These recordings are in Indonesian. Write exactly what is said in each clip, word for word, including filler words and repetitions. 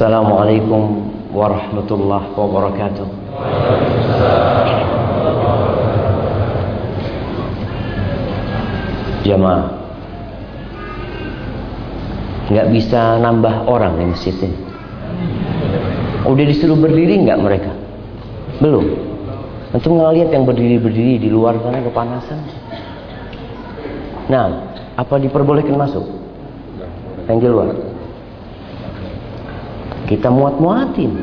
Assalamualaikum warahmatullahi wabarakatuh. Jamaah, nggak bisa nambah orang di masjid ini. Udah disuruh berdiri nggak mereka? Belum. Antum nggak lihat yang berdiri-berdiri di luar sana kepanasan? Nah, apa diperbolehkan masuk? Yang di luar. Kita muat-muatin.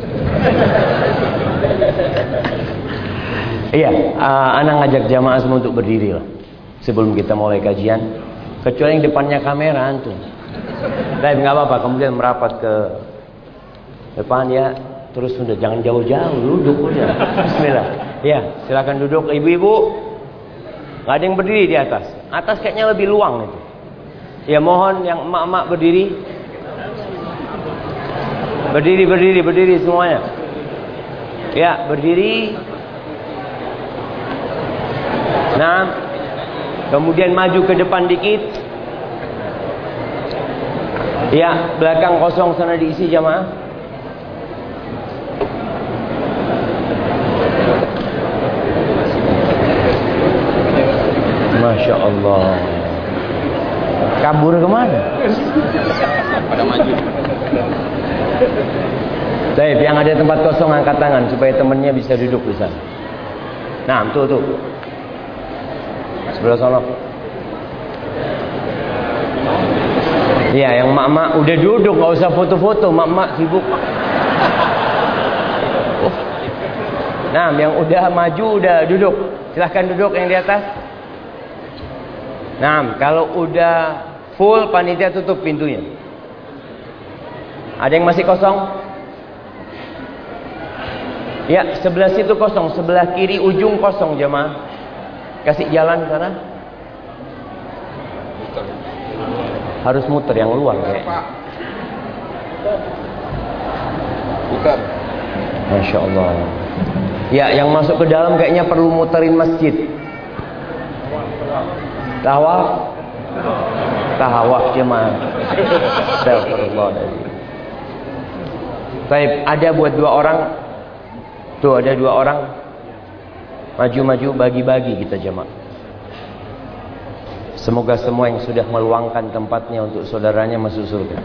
Iya, uh, anak ngajak jamaah semua untuk berdiri lah sebelum kita mulai kajian. Kecuali yang depannya kamera antum. Tapi nggak apa-apa, kemudian merapat ke depan ya. Terus sudah jangan jauh-jauh, duduk udah. Bismillah. Ya, silakan duduk ibu-ibu. Nggak ada yang berdiri di atas. Atas kayaknya lebih luang itu. Ya mohon yang emak-emak berdiri. Berdiri, berdiri, berdiri semuanya. Ya, berdiri. Nah, kemudian maju ke depan dikit. Ya, belakang kosong sana diisi jamaah. Masya Allah. Kabur kemana? Pada maju. Baik, yang ada tempat kosong angkat tangan supaya temannya bisa duduk di sana. Nah, tuh tuh. Sebelah sana. Iya, yang mak-mak udah duduk, nggak usah foto-foto, mak-mak sibuk. Nah, yang udah maju udah duduk. Silahkan duduk yang di atas. Nah, kalau udah full panitia tutup pintunya. Ada yang masih kosong? Ya, sebelah situ kosong, sebelah kiri ujung kosong jemaah. Kasih jalan sana. Harus muter yang luar kayak. Bukan. Masya Allah. Ya, yang masuk ke dalam kayaknya perlu muterin masjid. Tawaf. Tawaf jemaah. Astagfirullahaladzim. Baik, ada buat dua orang. Tuh ada dua orang. Maju-maju bagi-bagi kita jemaah. Semoga semua yang sudah meluangkan tempatnya untuk saudaranya masuk surga.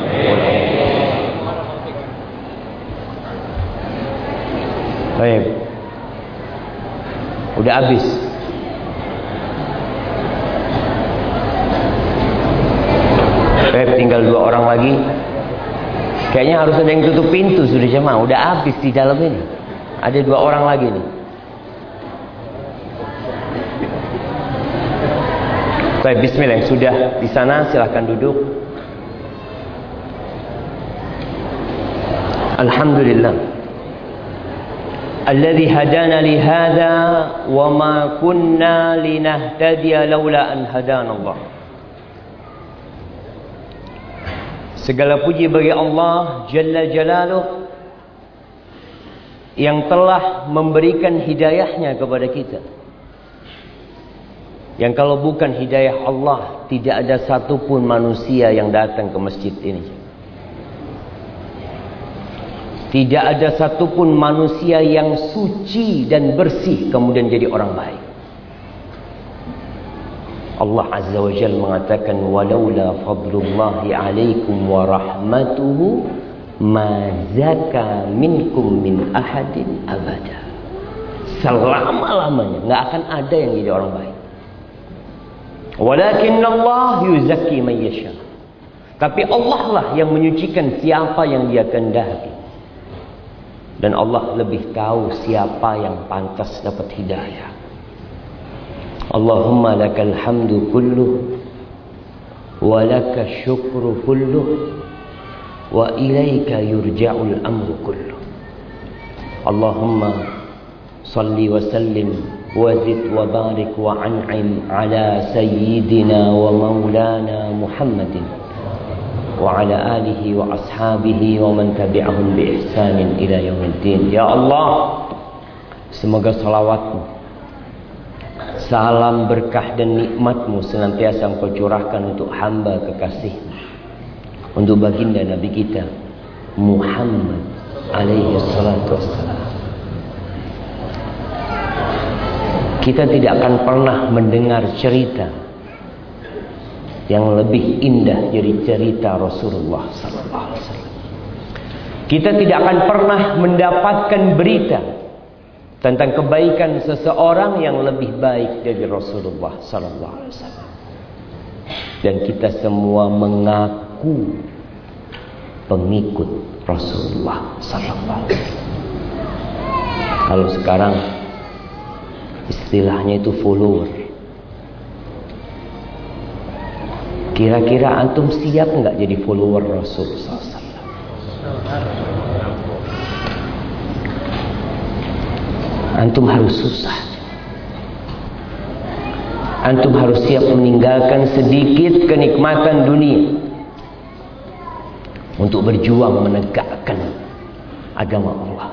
Baik. Udah habis. Baik, tinggal dua orang lagi. Kayaknya harus ada yang tutup pintu sudah jemaah. Udah habis di dalam ini. Ada dua orang lagi nih. Baik, bismillah, yang sudah di sana silahkan duduk. Alhamdulillah. Alladzi hadana li hadza wa ma kunna linahtadiya laula an hadana Allah. Segala puji bagi Allah Jalla Jalaluh yang telah memberikan hidayahnya kepada kita. Yang kalau bukan hidayah Allah, tidak ada satupun manusia yang datang ke masjid ini. Tidak ada satupun manusia yang suci dan bersih kemudian jadi orang baik. Allah Azza wa Jalla mengatakan, walaula fadlullahi alaikum wa rahmatuhu ma zaka minkum min ahadin abada. Selama-lamanya nggak akan ada yang jadi orang baik. Walakin Allah yuzakki man yasha. Tapi Allah lah yang menyucikan siapa yang Dia kehendaki. Dan Allah lebih tahu siapa yang pantas dapat hidayah. Allahumma lakal hamdu kulluh wa laka syukru kulluh wa ilaika yurja'ul amru kulluh. Allahumma salli wa sallim وزد وبارك وأنعم على سيدنا ومولانا محمد وعلى آله وأصحابه ومن تبعهم بإحسان إلى يوم الدين. Ya Allah, semoga salawatmu, salam berkah dan nikmatmu senantiasa Engkau curahkan untuk hamba kekasihmu, untuk baginda Nabi kita Muhammad alaihi salatu wassalam. Kita tidak akan pernah mendengar cerita yang lebih indah dari cerita Rasulullah sallallahu alaihi wasallam. Kita tidak akan pernah mendapatkan berita tentang kebaikan seseorang yang lebih baik dari Rasulullah sallallahu alaihi wasallam. Dan kita semua mengaku pengikut Rasulullah sallallahu alaihi wasallam. Kalau sekarang istilahnya itu follower. Kira-kira antum siap nggak jadi follower Rasul sallallahu alaihi wasallam? Antum harus susah. Antum harus siap meninggalkan sedikit kenikmatan dunia untuk berjuang menegakkan agama Allah.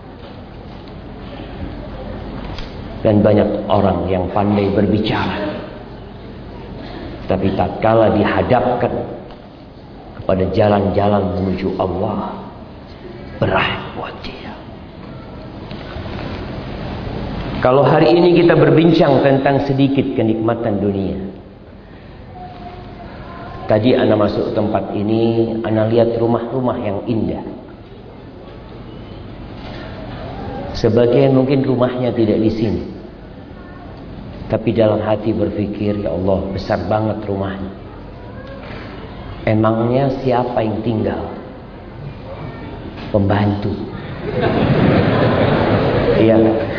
Dan banyak orang yang pandai berbicara, tapi tatkala dihadapkan kepada jalan-jalan menuju Allah, berat buat dia. Kalau hari ini kita berbincang tentang sedikit kenikmatan dunia, tadi ana masuk tempat ini, ana lihat rumah-rumah yang indah. Sebagian mungkin rumahnya tidak di sini, tapi dalam hati berpikir, ya Allah, besar banget rumahnya. Emangnya siapa yang tinggal? Pembantu. Iya.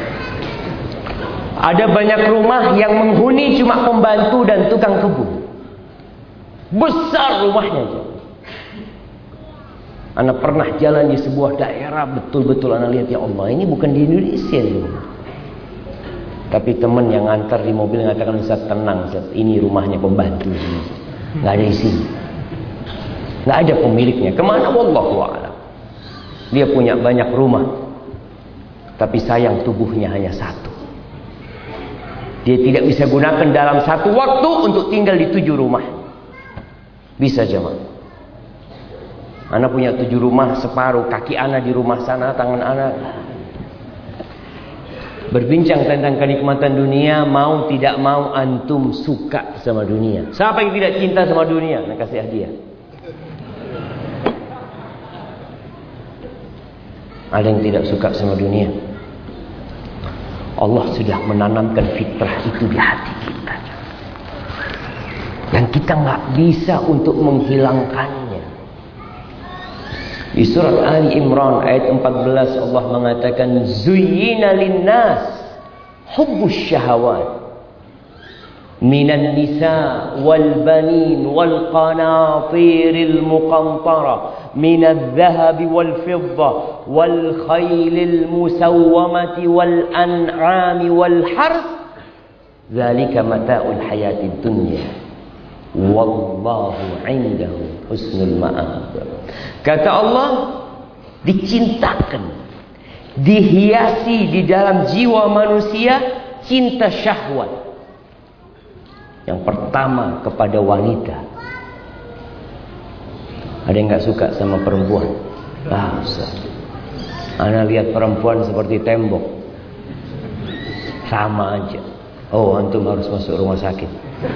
Ada banyak rumah yang menghuni cuma pembantu dan tukang kebun. Besar rumahnya. Ana pernah jalan di sebuah daerah, betul-betul ana lihat, ya Allah, ini bukan di Indonesia ini. Tapi teman yang antar di mobil mengatakan, Ustaz, tenang Ustaz, ini rumahnya pembantu, nggak ada isi, nggak ada pemiliknya. Kemana? Wallahu a'lam. Dia punya banyak rumah, tapi sayang tubuhnya hanya satu. Dia tidak bisa gunakan dalam satu waktu untuk tinggal di tujuh rumah. Bisa jemaah. Ana punya tujuh rumah, separuh kaki ana di rumah sana, tangan ana. Berbincang tentang kenikmatan dunia, mau tidak mau antum suka sama dunia. Siapa yang tidak cinta sama dunia? Nak kasih hadiah. Ada yang tidak suka sama dunia. Allah sudah menanamkan fitrah itu di hati kita, yang kita nggak bisa untuk menghilangkannya. Di surat Ali Imran ayat empat belas Allah mengatakan, zuyyina linnas hubbus syahawat minan nisa wal banin wal qanatiril muqantara minadh dhahabi wal fidda wal khaylil musawwamati wal an'ami wal harth dzalika mata'ul hayatid dunya wallahu 'indahu husnul ma'ab. Kata Allah, dicintakan, dihiasi di dalam jiwa manusia cinta syahwat. Yang pertama kepada wanita. Ada yang nggak suka sama perempuan? Ah, Ustaz, ana lihat perempuan seperti tembok, sama aja. Oh, antum harus masuk rumah sakit.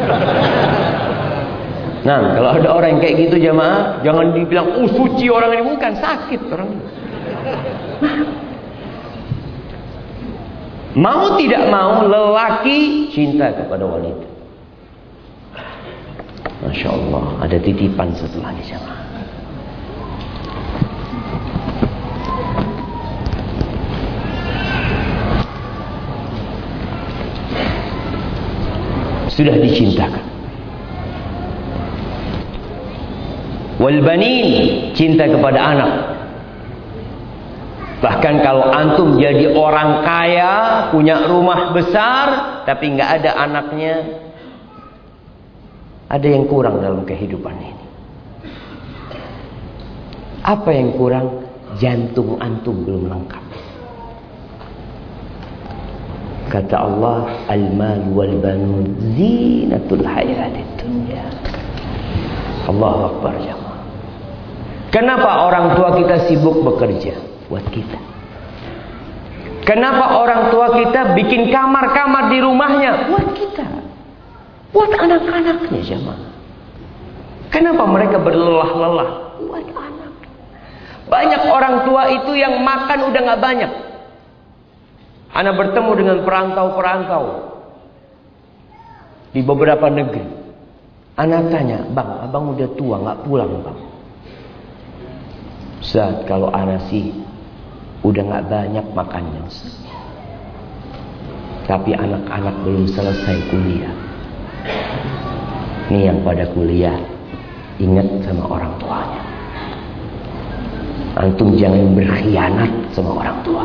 Nah, kalau ada orang yang kayak gitu jamaah, jangan dibilang, oh suci orang ini, bukan, sakit orang ini. Mau tidak mau, lelaki cinta kepada wanita. Masya Allah, ada titipan satu lagi jamaah. Sudah dicintakan. Wal banin, cinta kepada anak. Bahkan kalau antum jadi orang kaya, punya rumah besar, tapi nggak ada anaknya, ada yang kurang dalam kehidupan ini. Apa yang kurang? Jantung antum belum lengkap. Kata Allah, al-mal wal banun zinatul hayatid dunya. Allahu Akbar jamaah. Kenapa orang tua kita sibuk bekerja buat kita? Kenapa orang tua kita bikin kamar-kamar di rumahnya buat kita? Buat anak-anaknya jemaah. Kenapa mereka berlelah-lelah? Buat anak. Banyak orang tua itu yang makan udah gak banyak. Anak bertemu dengan perantau-perantau di beberapa negeri. Anak tanya, bang, abang udah tua gak pulang bang? Ustaz, kalau anak sih udah gak banyak makannya Ustaz. Tapi anak-anak belum selesai kuliah. Nih yang pada kuliah, ingat sama orang tuanya. Antum jangan berkhianat sama orang tua.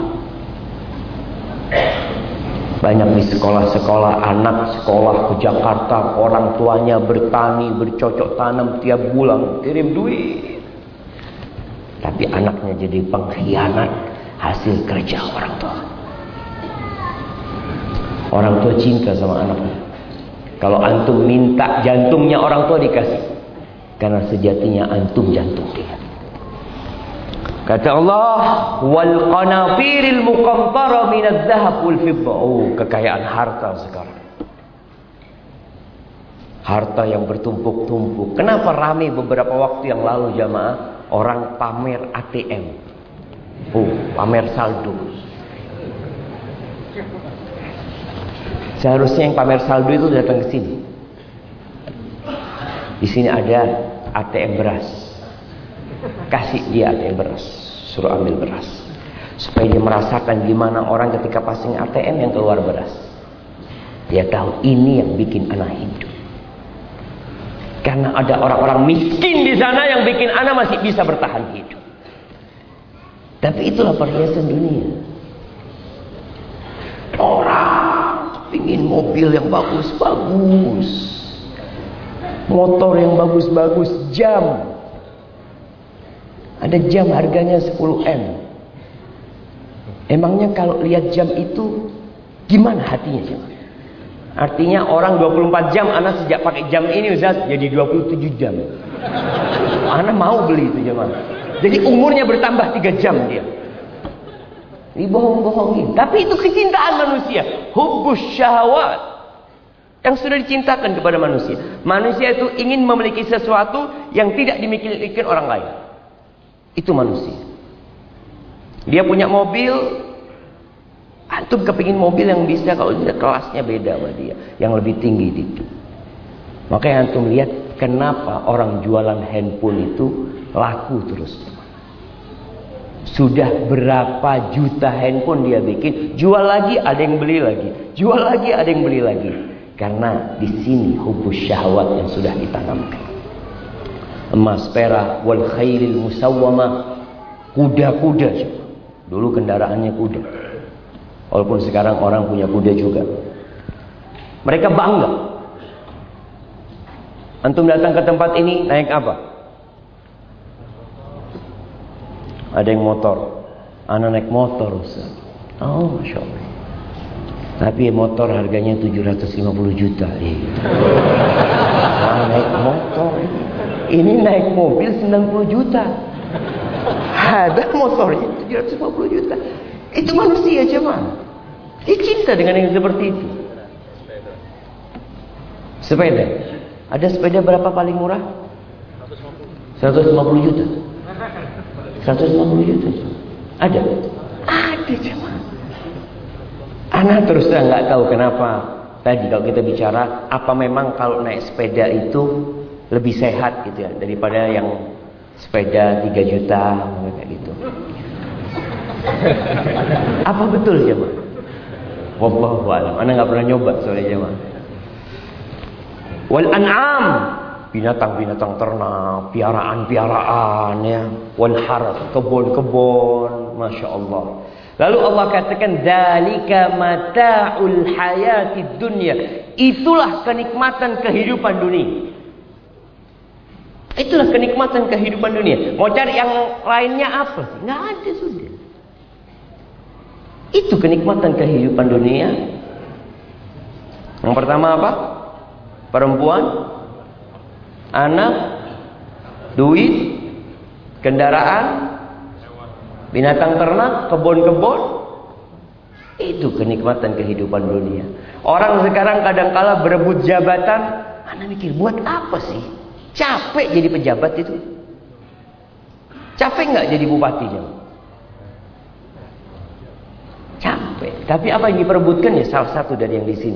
Banyak di sekolah-sekolah, anak sekolah ke Jakarta, orang tuanya bertani, bercocok tanam tiap bulan, kirim duit. Tapi anaknya jadi pengkhianat hasil kerja orang tua. Orang tua cinta sama anaknya. Kalau antum minta jantungnya orang tua dikasih. Karena sejatinya antum jantung dia. Kata Allah, wal qanatiril muqantara minadz dzahab wal fiddah. Oh, kekayaan harta sekarang. Harta yang bertumpuk-tumpuk. Kenapa ramai beberapa waktu yang lalu jamaah orang pamer A T M? Oh, pamer saldo. Seharusnya yang pamer saldo itu datang ke sini. Di sini ada A T M beras. Kasih dia A T M beras, suruh ambil beras, supaya dia merasakan gimana orang ketika passing A T M yang keluar beras. Dia tahu ini yang bikin anak hidup. Karena ada orang-orang miskin di sana yang bikin anak masih bisa bertahan hidup. Tapi itulah perhiasan dunia. Orang pingin mobil yang bagus-bagus, motor yang bagus-bagus, jam. Ada jam harganya sepuluh M. Emangnya kalau lihat jam itu gimana hatinya jemaah? Artinya orang dua puluh empat jam, anak sejak pakai jam ini Ustaz jadi dua puluh tujuh jam. Anak mau beli itu jemaah. Jadi umurnya bertambah tiga jam dia. Dibohong-bohongin. Tapi itu kecintaan manusia, hubbus syahwat. Yang sudah dicintakan kepada manusia. Manusia itu ingin memiliki sesuatu yang tidak dimiliki orang lain. Itu manusia. Dia punya mobil, antum kepingin mobil yang bisa, kalau tidak kelasnya beda sama dia, yang lebih tinggi itu. Makanya antum lihat kenapa orang jualan handphone itu laku terus. Sudah berapa juta handphone dia bikin, jual lagi ada yang beli lagi, jual lagi ada yang beli lagi. Karena di sini hubbus syahwat yang sudah ditanamkan. Emas, perak, wal khairil musawwamah, kuda-kuda. Dulu kendaraannya kuda. Walaupun sekarang orang punya kuda juga. Mereka bangga. Antum datang ke tempat ini naik apa? Ada yang motor. Anak naik motor Ustaz. Oh, Masya Allah. Tapi motor harganya tujuh ratus lima puluh juta. Eh. Nah, naik motor ini. Ini naik mobil sembilan puluh juta. Ada motornya tujuh ratus lima puluh juta. Itu manusia jemaah. Dia cinta dengan yang seperti itu. Sepeda. Ada sepeda berapa paling murah? seratus lima puluh juta. seratus lima puluh juta. Ada? Ada jemaah. Anak terus terang nggak tahu kenapa. Tadi kalau kita bicara, apa memang kalau naik sepeda itu lebih sehat gitu ya daripada yang sepeda tiga juta kayak gitu. Apa betul jemaah? Wallahu a'lam. Ana enggak pernah nyoba soalnya jemaah. Wal an'am, binatang-binatang ternak, piaraan-piaraan ya. Wal harth, kebun-kebun, Masya Allah. Lalu Allah katakan dzalika mata'ul hayatid dunya. Itulah kenikmatan kehidupan dunia. Itulah kenikmatan kehidupan dunia. Mau cari yang lainnya apa sih? Nggak ada sudah. Itu kenikmatan kehidupan dunia. Yang pertama apa? Perempuan, anak, duit, kendaraan, binatang ternak, kebun-kebun. Itu kenikmatan kehidupan dunia. Orang sekarang kadang-kala berebut jabatan. Ana mikir, buat apa sih? Capek jadi pejabat itu. Capek nggak jadi bupatinya? Capek. Tapi apa yang diperebutkan ya salah satu dari yang di sini.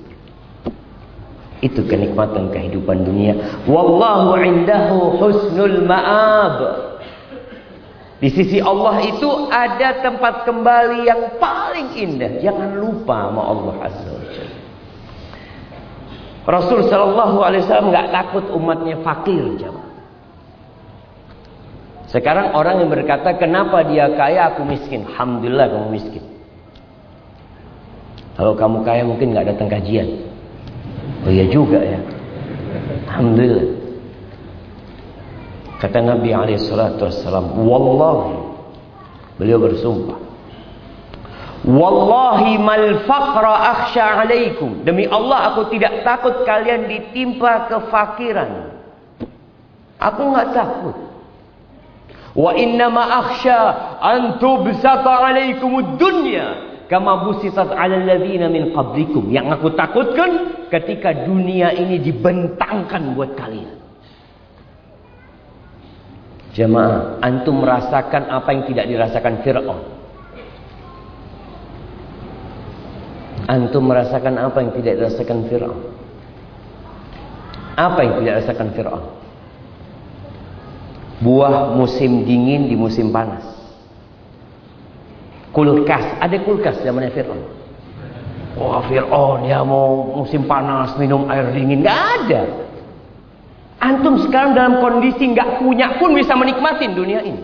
Itu kenikmatan kehidupan dunia. Wallahu indahu husnul ma'ab. Di sisi Allah itu ada tempat kembali yang paling indah. Jangan lupa sama Allah Azza wa Jalla. Rasul sallallahu alaihi wasallam enggak takut umatnya fakir, jemaah. Sekarang orang yang berkata, "Kenapa dia kaya, aku miskin?" Alhamdulillah kamu miskin. Kalau kamu kaya mungkin enggak datang kajian. Oh iya juga ya. Alhamdulillah. Kata Nabi alaihi salatu wassalam, "Wallahi," beliau bersumpah, "Wallahi mal faqra akhsha alaikum." Demi Allah aku tidak takut kalian ditimpa kefakiran. Aku enggak takut. Wa inna ma akhsha an tubsata alaikumud dunya kama busitat 'alal ladzina min qablikum. Yang aku takutkan ketika dunia ini dibentangkan buat kalian. Jemaah, antum merasakan apa yang tidak dirasakan Fir'aun. Antum merasakan apa yang tidak dirasakan Fir'aun. Apa yang tidak dirasakan Fir'aun? Buah musim dingin di musim panas. Kulkas, ada kulkas zamannya Fir'aun. Wah, Fir'aun ya mau musim panas minum air dingin, nggak ada. Antum sekarang dalam kondisi nggak punya pun bisa menikmati dunia ini.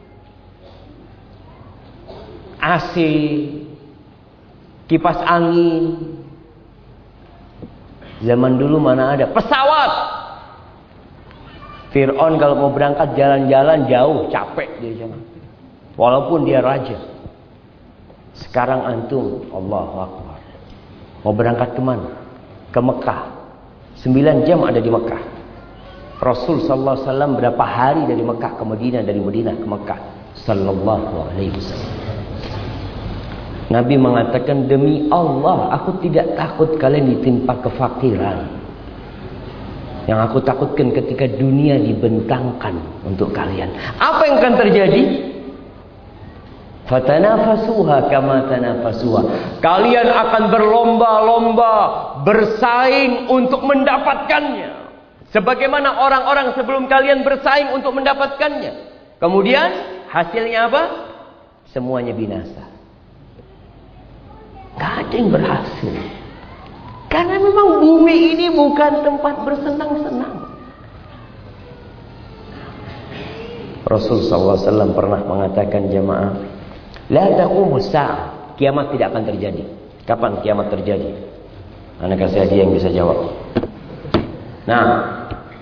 A C, kipas angin. Zaman dulu mana ada pesawat. Fir'aun kalau mau berangkat jalan-jalan jauh, capek dia jangan. Walaupun dia raja. Sekarang antum, Allahu Akbar, mau berangkat kemana? Ke Mekah. Sembilan jam ada di Mekah. Rasul sallallahu alaihi wasallam berapa hari dari Mekah ke Madinah, dari Madinah ke Mekah sallallahu alaihi wasallam. Nabi mengatakan, demi Allah aku tidak takut kalian ditimpa kefakiran. Yang aku takutkan ketika dunia dibentangkan untuk kalian. Apa yang akan terjadi? Fatanafasuha kama tanafasuha. Kalian akan berlomba-lomba, bersaing untuk mendapatkannya. Sebagaimana orang-orang sebelum kalian bersaing untuk mendapatkannya. Kemudian hasilnya apa? Semuanya binasa. Gak ada yang berhasil. Karena memang bumi ini bukan tempat bersenang-senang. Rasul sallallahu alaihi wasallam pernah mengatakan, jemaah, la taqumus sa'ah, kiamat tidak akan terjadi. Kapan kiamat terjadi? Anak kasih hadiah yang bisa jawab. Nah,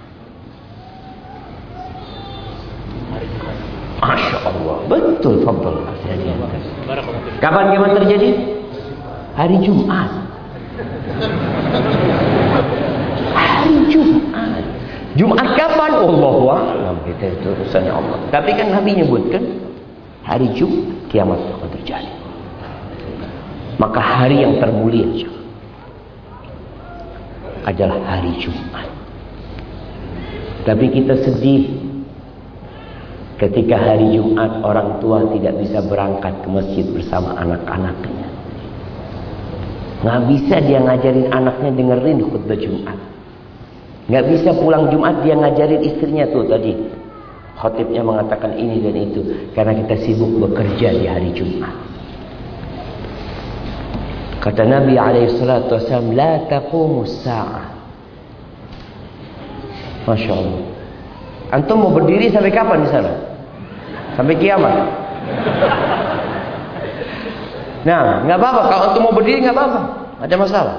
Masya Allah, betul, fadl. Kapan kiamat terjadi? Hari Jumat. Hari Jumat. Jumat kapan? Allahu a'lam, kita itu urusannya Allah. Tapi kan Nabi nyebutkan hari Jumat kiamat akan terjadi. Maka hari yang termulia adalah hari Jumat. Tapi kita sedih ketika hari Jumat orang tua tidak bisa berangkat ke masjid bersama anak-anaknya. Nggak bisa dia ngajarin anaknya dengerin khutbah Jumat. Nggak bisa pulang Jumat dia ngajarin istrinya tuh tadi. Khatibnya mengatakan ini dan itu. Karena kita sibuk bekerja di hari Jumat. Kata Nabi alaihi salatu wasallam, la taqumus sa'ah. Masya Allah. Antum mau berdiri sampai kapan di sana? Sampai kiamat. Nah, nggak apa-apa. Kalau antum mau berdiri nggak apa-apa. Ada masalah.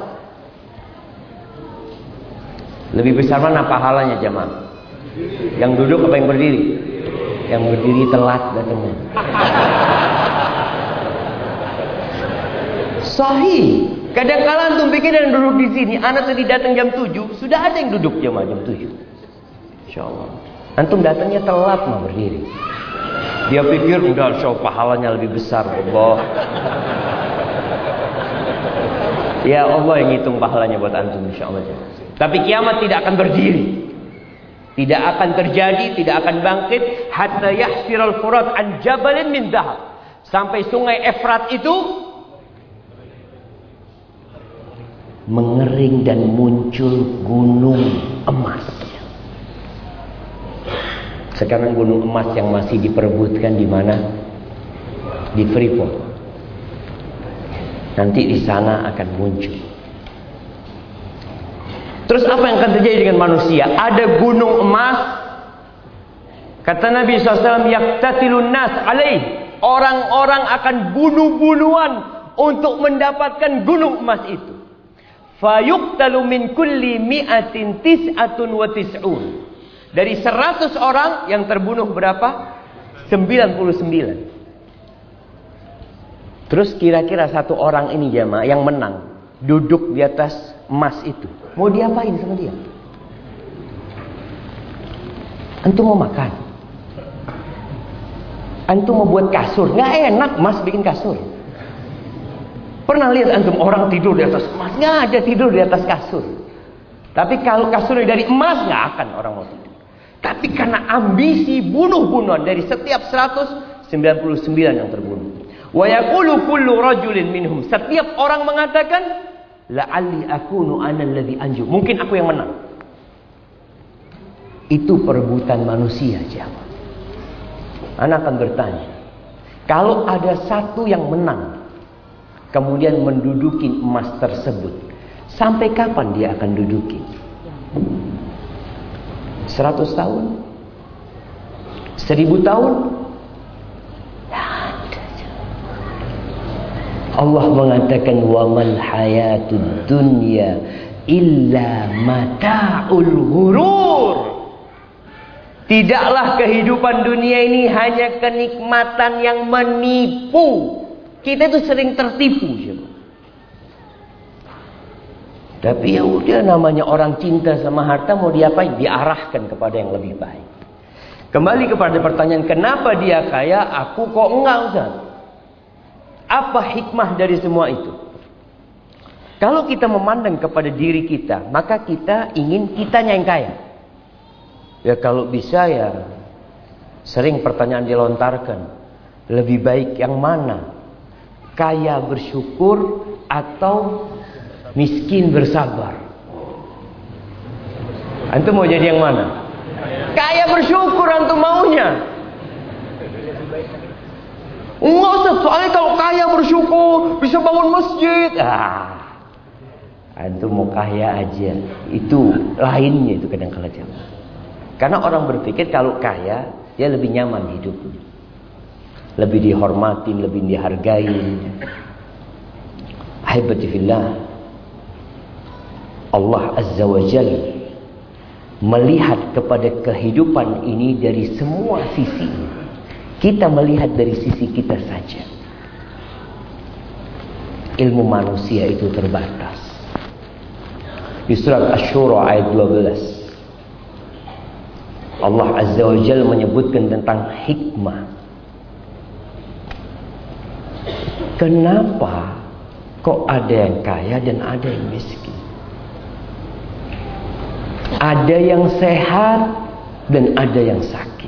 Lebih besar mana pahalanya jemaah? Yang duduk apa yang berdiri? Yang berdiri telat datangnya. Sahih. Kadang-kala antum pikir yang duduk di sini, anak tadi datang jam tujuh, sudah ada yang duduk jemaah jam tujuh. Insyaallah. Antum datangnya telat mah berdiri. Dia pikir enggak, show pahalanya lebih besar. Allah. Ya Allah yang ngitung pahalanya buat antum insyaallah. Tapi kiamat tidak akan berdiri. Tidak akan terjadi, tidak akan bangkit hatta yahsiral furat an jabalin min dhahab. Sampai sungai Efrat itu mengering dan muncul gunung emas. Sekarang gunung emas yang masih diperebutkan di mana? Di Freeport. Nanti di sana akan muncul. Terus apa yang akan terjadi dengan manusia? Ada gunung emas. Kata Nabi shallallahu alaihi wasallam, yaktatilun nas alaih. Orang-orang akan bunuh-bunuhan untuk mendapatkan gunung emas itu. Fayuqtalu min kulli mi'atin tis'atun wa tis'un. Dari seratus orang yang terbunuh berapa? sembilan puluh sembilan. Terus kira-kira satu orang ini jamaah yang menang, duduk di atas emas itu, mau diapain sama dia? Antum mau makan? Antum mau buat kasur? Nggak enak emas bikin kasur. Pernah lihat antum orang tidur di atas emas? Nggak ada tidur di atas kasur. Tapi kalau kasurnya dari emas, nggak akan orang mau tidur. Tapi karena ambisi bunuh-bunuhan dari setiap seratus, sembilan puluh sembilan yang terbunuh. Wa yaqulu kullu rajulin minhum. Setiap orang mengatakan, la'alli akunu ana alladhi anju. Mungkin aku yang menang. Itu perebutan manusia, jamaah. Ana akan bertanya, kalau ada satu yang menang, kemudian menduduki emas tersebut, sampai kapan dia akan duduki? Seratus tahun? Seribu tahun? Allah mengatakan wa mal hayatud dunya illa mata'ul ghurur. Tidaklah kehidupan dunia ini hanya kenikmatan yang menipu. Kita itu sering tertipu, coba. Tapi ya udah, namanya orang cinta sama harta, mau diapain? Diarahkan kepada yang lebih baik. Kembali kepada pertanyaan, kenapa dia kaya, aku kok enggak, Ustaz? Apa hikmah dari semua itu? Kalau kita memandang kepada diri kita, maka kita ingin kitanya yang kaya. Ya kalau bisa ya, sering pertanyaan dilontarkan, lebih baik yang mana? Kaya bersyukur atau miskin bersabar? Antum mau jadi yang mana? Kaya bersyukur antum maunya. Enggak Ustaz, soalnya kalau kaya bersyukur bisa bangun masjid. Ah, antum mau kaya aja, itu lainnya itu kadang-kadang jamaah. Karena orang berpikir kalau kaya dia lebih nyaman hidupnya, lebih dihormatin, lebih dihargai. Ahibati fillah, Allah Azza wa Jalla melihat kepada kehidupan ini dari semua sisi. Kita melihat dari sisi kita saja. Ilmu manusia itu terbatas. Di surat Asy-Syura ayat dua belas, Allah Azza wa Jalla menyebutkan tentang hikmah. Kenapa kok ada yang kaya dan ada yang miskin? Ada yang sehat dan ada yang sakit.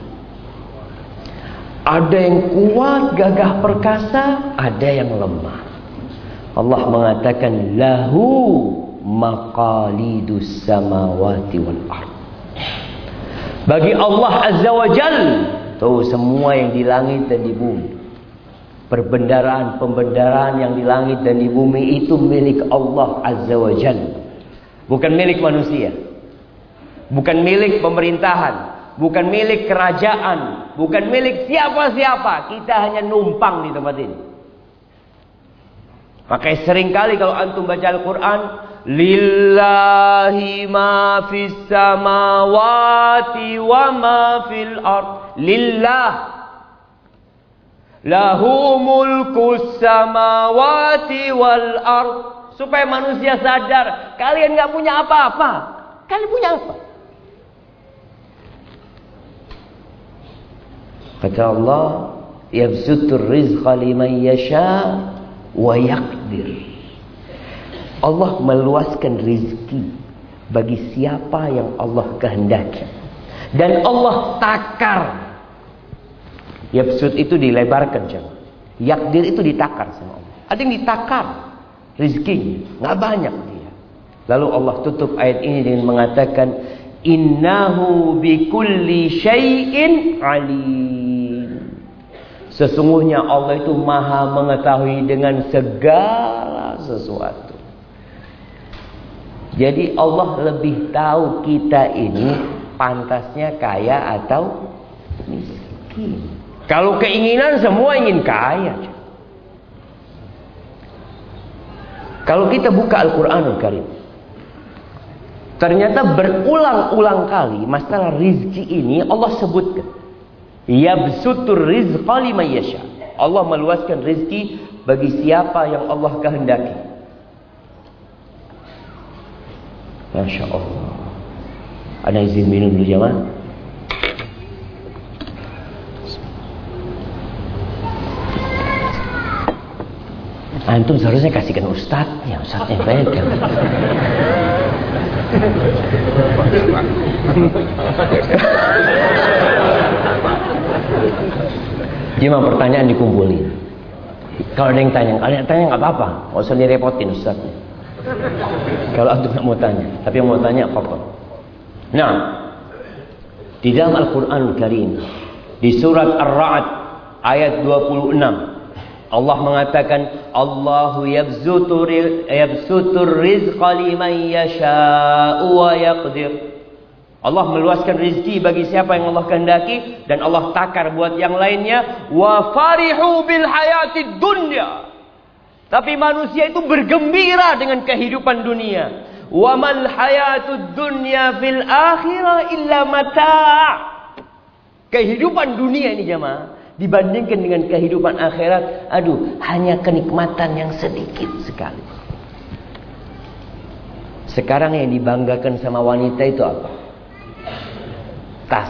Ada yang kuat, gagah perkasa, ada yang lemah. Allah mengatakan lahu maqalidus samawati wal ard. Bagi Allah Azza wa Jal, tuh semua yang di langit dan di bumi, perbendaraan-pembendaraan yang di langit dan di bumi itu milik Allah Azza wa Jal, bukan milik manusia, bukan milik pemerintahan, bukan milik kerajaan, bukan milik siapa-siapa. Kita hanya numpang di tempat ini. Makanya seringkali kalau antum baca Al-Quran, lillahi ma fis samawati wa ma fil ard. Lillah, lahu mulkus samawati wal ard. Supaya manusia sadar, kalian gak punya apa-apa. Kalian punya apa? Kata Allah, yabsutur rizqa liman yasha wa yaqdir. Allah meluaskan rizki bagi siapa yang Allah kehendaki. Dan Allah takar. Yabsut itu dilebarkan, jangan. Yakdir itu ditakar sama Allah. Ada yang ditakar rizkinya, nggak banyak dia. Lalu Allah tutup ayat ini dengan mengatakan, innahu bikulli syai'in alim. Sesungguhnya Allah itu maha mengetahui dengan segala sesuatu. Jadi Allah lebih tahu kita ini pantasnya kaya atau miskin. Kalau keinginan semua ingin kaya. Kalau kita buka Al-Quranul Karim, ternyata berulang-ulang kali masalah rizki ini Allah sebutkan. Yabsutur rizqa liman yasha. Allah meluaskan rizki bagi siapa yang Allah kehendaki. Masya Allah. Ada izin minum dulu jemaah. Antum seharusnya kasihkan ustadznya, ustadznya pegang. Cuma pertanyaan dikumpulin. Kalau ada yang tanya, kalau ada yang tanya nggak apa-apa, nggak usah direpotin ustadznya. Kalau antum nggak mau tanya, tapi yang mau tanya apa? Nah, di dalam Al-Quran Karim, di surat Ar-Ra'd ayat dua puluh enam, Allah mengatakan, Allahu yabsutur yabsutur rizqa liman yasha'u wa yaqdir. Allah meluaskan rezeki bagi siapa yang Allah kehendaki, dan Allah takar buat yang lainnya. Wa farihu bil hayatid dunya. Tapi manusia itu bergembira dengan kehidupan dunia. Wa mal hayatud dunya fil akhirah illa mata'. Kehidupan dunia ini jemaah, dibandingkan dengan kehidupan akhirat, aduh, hanya kenikmatan yang sedikit sekali. Sekarang yang dibanggakan sama wanita itu apa? Tas.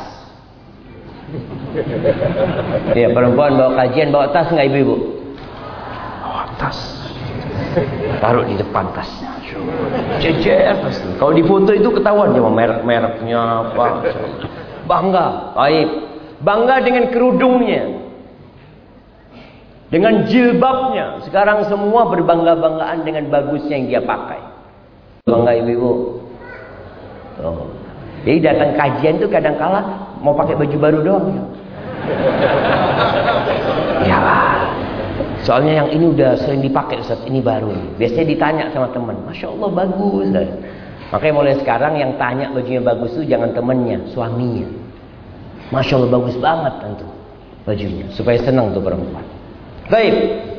Ya, perempuan bawa kajian, bawa tas nggak ibu-ibu? Bawa tas. Taruh di depan tasnya. Cecer pasti. Kalau di foto itu ketahuan cuma merek-mereknya apa. Bangga, baik. Bangga dengan kerudungnya, dengan jilbabnya. Sekarang semua berbangga-banggaan dengan bagusnya yang dia pakai. Bangga ibu-ibu. Oh. Jadi datang kajian tuh kadang-kala mau pakai baju baru doang. Ya lah. Soalnya yang ini udah sering dipakai, Ustaz, ini baru. Biasanya ditanya sama teman, Masya Allah bagus. Makanya mulai sekarang yang tanya bajunya bagus tuh jangan temennya, suaminya. Masya Allah bagus banget tentu bajunya, supaya senang tuh perempuan. Baik.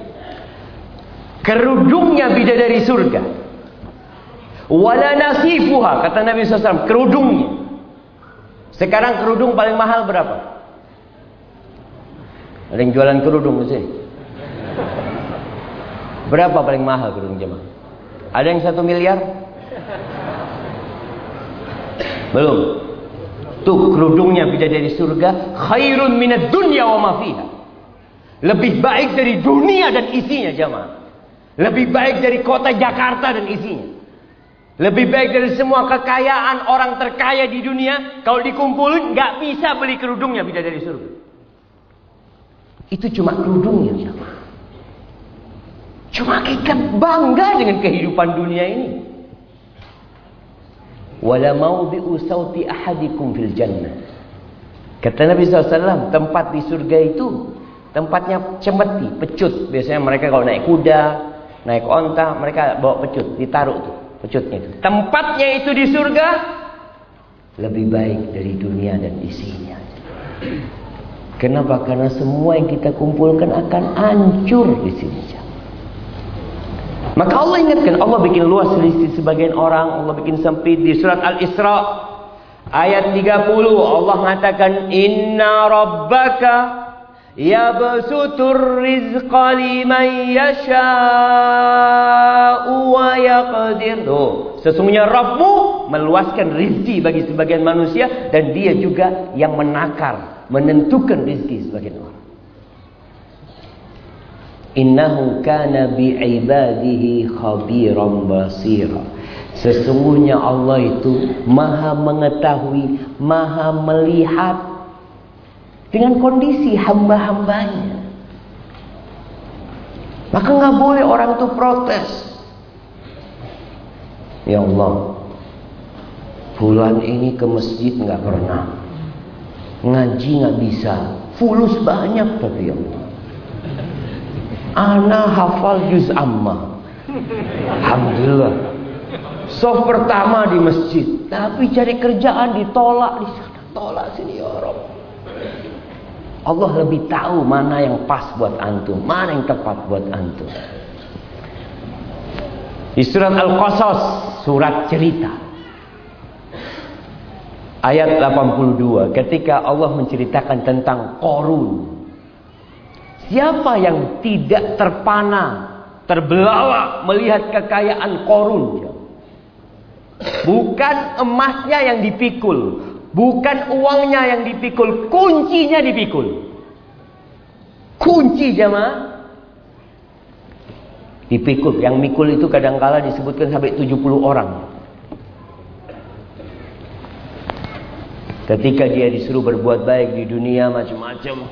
Kerudungnya bidadari surga. Wala nasifuha, kata Nabi shallallahu alaihi wasallam, kerudungnya. Sekarang kerudung paling mahal berapa? Ada yang jualan kerudung di sini? Berapa paling mahal kerudung jemaah? Ada yang satu miliar? Belum. Tuh kerudungnya bidadari surga, khairun minad dunya wa ma fiha. Lebih baik dari dunia dan isinya jemaah. Lebih baik dari kota Jakarta dan isinya. Lebih baik dari semua kekayaan orang terkaya di dunia. Kalau dikumpulin nggak bisa beli kerudungnya bidadari surga. Itu cuma kerudungnya jemaah. Cuma kita bangga dengan kehidupan dunia ini. Wala mawdi'u sauti ahadikum fil jannah. Kata Nabi shallallahu alaihi wasallam, tempat di surga itu tempatnya cemeti, pecut. Biasanya mereka kalau naik kuda, naik onta, mereka bawa pecut, ditaruh tuh pecutnya itu. Tempatnya itu di surga lebih baik dari dunia dan isinya. Kenapa? Karena semua yang kita kumpulkan akan hancur di sini. Maka Allah ingatkan, Allah bikin luas selisih sebagian orang, Allah bikin sempit. Di surat Al-Isra ayat tiga puluh Allah mengatakan, Inna rabbaka yabsutur rizqa liman yasha'u wa yaqdir. Tuh, sesungguhnya Rabbmu meluaskan rizki bagi sebagian manusia, dan dia juga yang menakar, menentukan rezeki sebagian orang. Innahu kana bi'ibadihi khabiran basira. Sesungguhnya Allah itu maha mengetahui, maha melihat dengan kondisi hamba-hambanya. Maka nggak boleh orang itu protes. Ya Allah, fulan ini ke masjid nggak pernah, ngaji nggak bisa, fulus banyak tapi ya Allah. Ana hafal juz amma, alhamdulillah. Sof pertama di masjid, tapi cari kerjaan ditolak di sana, tolak sini ya Rabb. Allah lebih tahu mana yang pas buat antum, mana yang tepat buat antum. Di surat Al-Qasas, surat cerita, ayat delapan puluh dua, ketika Allah menceritakan tentang Qarun. Siapa yang tidak terpana, terbelalak melihat kekayaan Qarun? Bukan emasnya yang dipikul, bukan uangnya yang dipikul, kuncinya dipikul. Kunci jemaah dipikul. Yang mikul itu kadangkala disebutkan sampai tujuh puluh orang. Ketika dia disuruh berbuat baik di dunia macam-macam.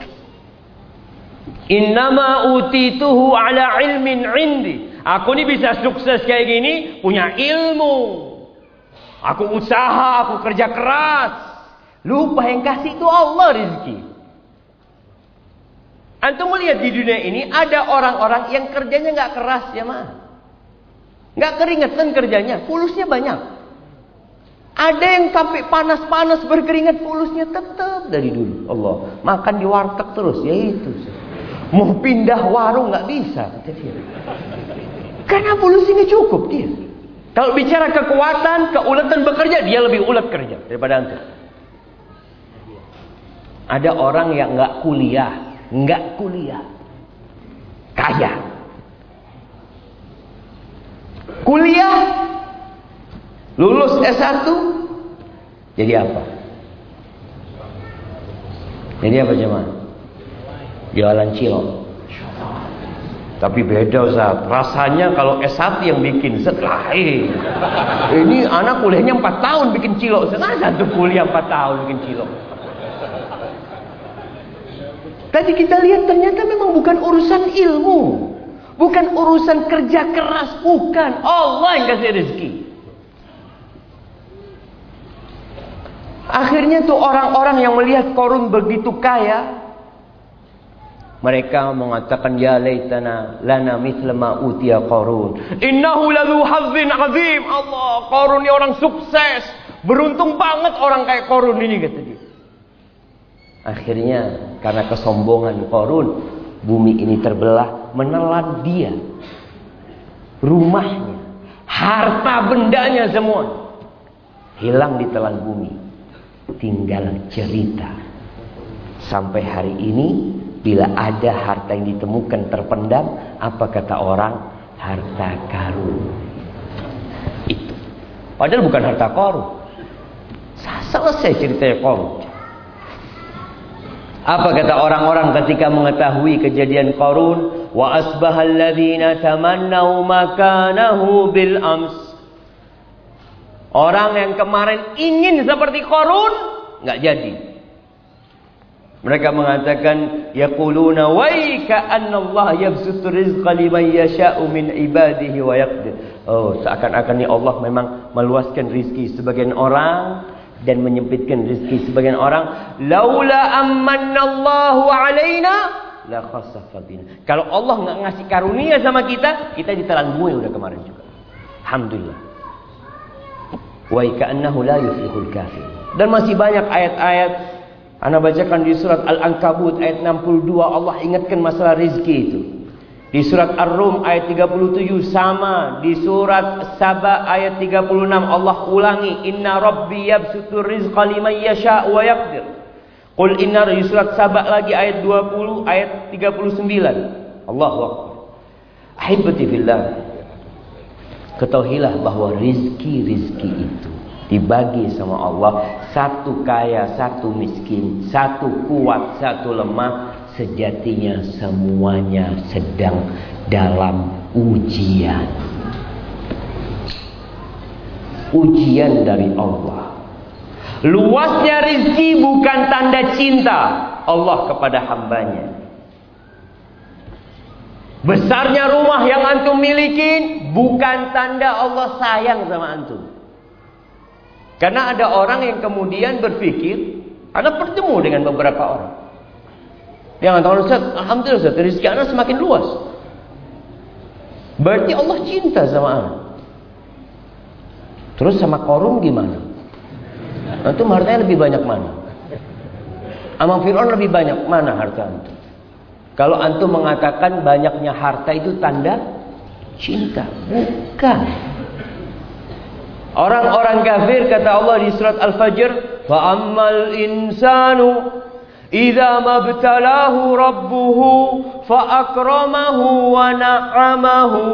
Innama utituhu ala ilmin indi. Aku ini bisa sukses kayak gini, punya ilmu. Aku usaha, aku kerja keras. Lupa yang kasih itu Allah rezeki. Antum melihat di dunia ini ada orang-orang yang kerjanya nggak keras ya mah, nggak keringetan kerjanya, fulusnya banyak. Ada yang sampai panas-panas berkeringat, fulusnya tetap dari dulu. Allah makan di warteg terus, ya itu. Mau pindah warung nggak bisa, kata dia. Karena fulusnya cukup dia. Kalau bicara kekuatan, keuletan bekerja, dia lebih ulet kerja daripada antum. Ada orang yang nggak kuliah, nggak kuliah, kaya. Kuliah, lulus S satu, jadi apa? Jadi apa jemaah? Jualan cilok. Tapi beda Ustaz, rasanya kalau S satu yang bikin setelah eh, ini anak kuliahnya empat tahun bikin cilok. Nah, satu kuliah empat tahun bikin cilok. Tadi kita lihat ternyata memang bukan urusan ilmu, bukan urusan kerja keras, bukan. Allah yang kasih rezeki. Akhirnya tuh orang-orang yang melihat Qarun begitu kaya, mereka mengatakan ya laitana lana mithla ma utiya Qarun. Innahu ladzu hazzin azim. Allah, Qarun ini orang sukses. Beruntung banget orang kayak Qarun ini, kata dia. Akhirnya karena kesombongan Qarun, bumi ini terbelah, menelan dia. Rumahnya, harta bendanya semua hilang ditelan bumi. Tinggal cerita. Sampai hari ini bila ada harta yang ditemukan terpendam, apa kata orang? Harta karun. Itu. Padahal bukan harta karun. Selesai ceritanya Qarun. Apa kata orang-orang ketika mengetahui kejadian Qarun? Wa asbahal ladzina tamannau makanahu bil ams. Orang yang kemarin ingin seperti Qarun enggak jadi. Mereka mengatakan yaquluna waika annallaha yabsutu rizqa liman yasha'u min ibadihi wa yaqdir. Oh, seakan-akan ni Allah memang meluaskan rezeki sebagian orang dan menyempitkan rezeki sebagian orang. Laula amannallahu alaina la khasafa bina. Kalau Allah enggak ngasih karunia sama kita, kita ditelan bumi udah kemarin juga. Alhamdulillah. Wa ka'annahu la yuflihul kafir. Dan masih banyak ayat-ayat. Ana bacakan di surat Al-Ankabut ayat enam puluh dua, Allah ingatkan masalah rezeki itu. Di surat Ar-Rum ayat tiga puluh tujuh sama. Di surat Saba ayat tiga puluh enam Allah ulangi, inna rabbi yabsutur rizqa liman yasha'u wa yaqdir. Qul inna, di surat Saba lagi ayat dua puluh, ayat tiga puluh sembilan. Allahu akbar. Ahibati fillah, ketahuilah bahwa rizki-rizki itu dibagi sama Allah. Satu kaya, satu miskin, satu kuat, satu lemah. Sejatinya semuanya sedang dalam ujian. Ujian dari Allah. Luasnya rezeki bukan tanda cinta Allah kepada hambanya. Besarnya rumah yang antum miliki bukan tanda Allah sayang sama antum. Karena ada orang yang kemudian berpikir, Anda bertemu dengan beberapa orang yang mengatakan, Ustaz, alhamdulillah Ustaz, rezeki Anda semakin luas. Berarti Allah cinta sama Anda. Terus sama Korun gimana? Antum hartanya lebih banyak mana? Sama Fir'aun lebih banyak mana harta antum? Kalau antum mengatakan banyaknya harta itu tanda cinta, bukan. Orang-orang kafir kata Allah di surat Al-Fajr, fa ammal insanu idza mabtalahu rabbuhu fa akramahu wa na'amahu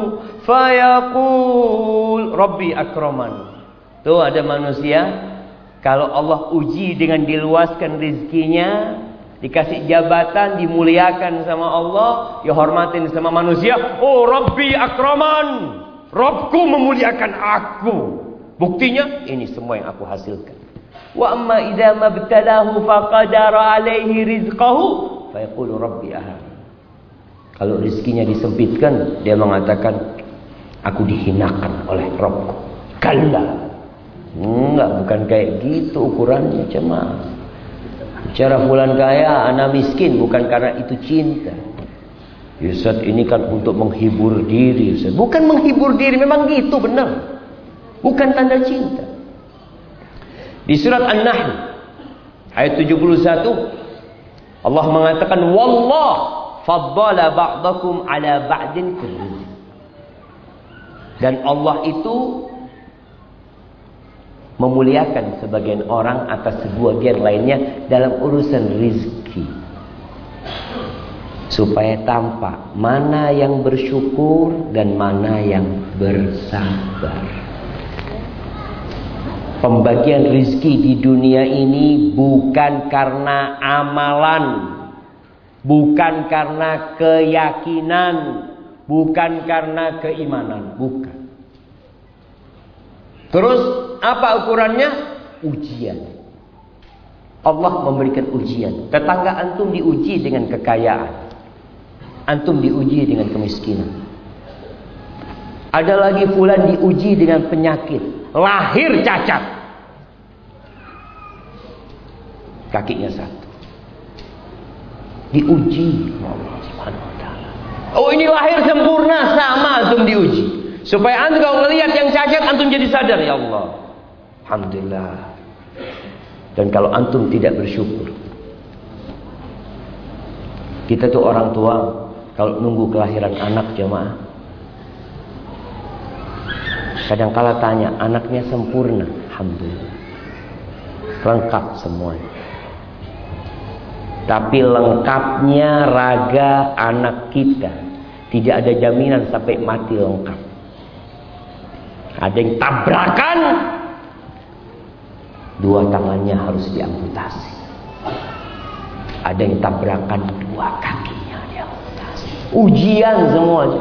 fayaqul rabbi akraman. Tuh ada manusia, kalau Allah uji dengan diluaskan rezekinya, dikasih jabatan, dimuliakan sama Allah, dihormatin sama manusia, oh rabbi akraman, Rabbku memuliakan aku. Buktinya ini semua yang aku hasilkan. Wa amma idza mabtalahu faqadara alaihi rizqahu fa yaqulu rabbi ahad. Kalau rezekinya disempitkan, dia mengatakan aku dihinakan oleh Rabbku. Kalla. Enggak, bukan kayak gitu ukurannya, jemaah. Cara fulan kaya, ana miskin, bukan karena itu cinta. Ustaz, ini kan untuk menghibur diri, Ustaz. Bukan menghibur diri, memang gitu benar. Bukan tanda cinta. Di surat An-Nahl ayat tujuh puluh satu Allah mengatakan wallah faddala ba'dakum ala ba'din fil rizq. Dan Allah itu memuliakan sebagian orang atas sebagian lainnya dalam urusan rizki, supaya tampak mana yang bersyukur dan mana yang bersabar. Pembagian rizki di dunia ini bukan karena amalan, bukan karena keyakinan, bukan karena keimanan, bukan. Terus apa ukurannya? Ujian. Allah memberikan ujian. Tetangga antum diuji dengan kekayaan, antum diuji dengan kemiskinan. Ada lagi fulan diuji dengan penyakit, lahir cacat, kakinya satu, diuji Allah Subhanahu wa taala. Oh, ini lahir sempurna, sama antum diuji. Supaya antum kalau melihat yang cacat, antum jadi sadar, ya Allah, alhamdulillah. Dan kalau antum tidak bersyukur, kita tuh orang tua kalau nunggu kelahiran anak, jemaah, kadang-kala tanya, anaknya sempurna, alhamdulillah, lengkap semuanya. Tapi lengkapnya raga anak kita tidak ada jaminan sampai mati lengkap. Ada yang tabrakan, dua tangannya harus diamputasi. Ada yang tabrakan, dua kakinya diamputasi. Ujian semuanya.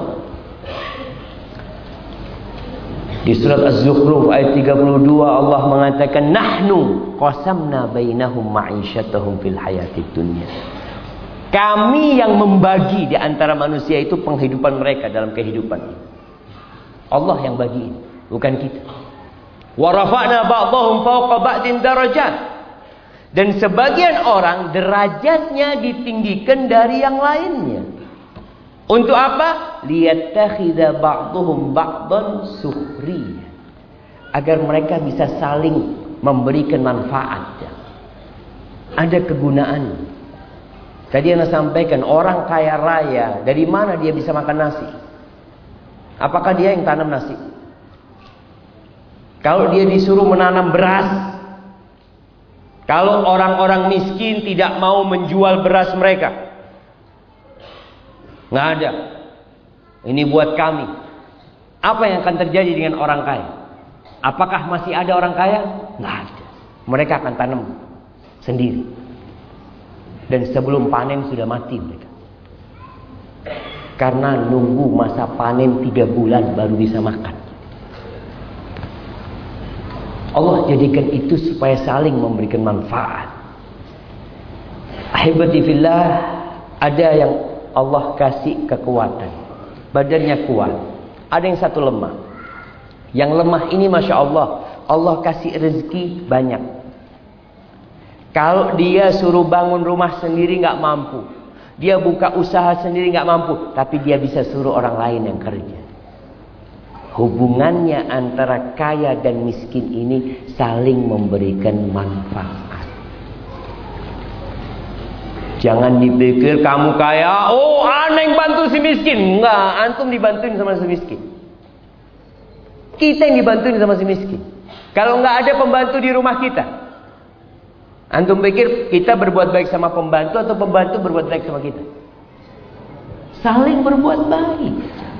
Di surat Az-Zukhruf ayat tiga puluh dua Allah mengatakan, nahnu qasamna bainahum ma'isyatahum fil hayatid dunya. Kami yang membagi di antara manusia itu penghidupan mereka dalam kehidupan ini. Allah yang bagi, bukan kita. Wa rafa'na ba'dahum fawqa ba'din darajat. Dan sebagian orang derajatnya ditinggikan dari yang lainnya. Untuk apa? Liyattakhidha ba'dhum ba'dan sukhriya. Agar mereka bisa saling memberikan manfaat. Ada kegunaan. Tadi yang saya sampaikan, orang kaya raya, dari mana dia bisa makan nasi? Apakah dia yang tanam nasi? Kalau dia disuruh menanam beras, kalau orang-orang miskin tidak mau menjual beras mereka, nggak ada. Ini buat kami. Apa yang akan terjadi dengan orang kaya? Apakah masih ada orang kaya? Nggak ada. Mereka akan tanam sendiri. Dan sebelum panen sudah mati mereka. Karena nunggu masa panen tiga bulan baru bisa makan. Allah jadikan itu supaya saling memberikan manfaat. Ahibati fillah, ada yang Allah kasih kekuatan, badannya kuat. Ada yang satu lemah. Yang lemah ini Masya Allah, Allah kasih rezeki banyak. Kalau dia suruh bangun rumah sendiri nggak mampu, dia buka usaha sendiri nggak mampu, tapi dia bisa suruh orang lain yang kerja. Hubungannya antara kaya dan miskin ini saling memberikan manfaat. Jangan dipikir kamu kaya, oh aneh bantu si miskin. Enggak, antum dibantuin sama si miskin. Kita yang dibantuin sama si miskin. Kalau nggak ada pembantu di rumah kita, antum pikir kita berbuat baik sama pembantu atau pembantu berbuat baik sama kita? Saling berbuat baik.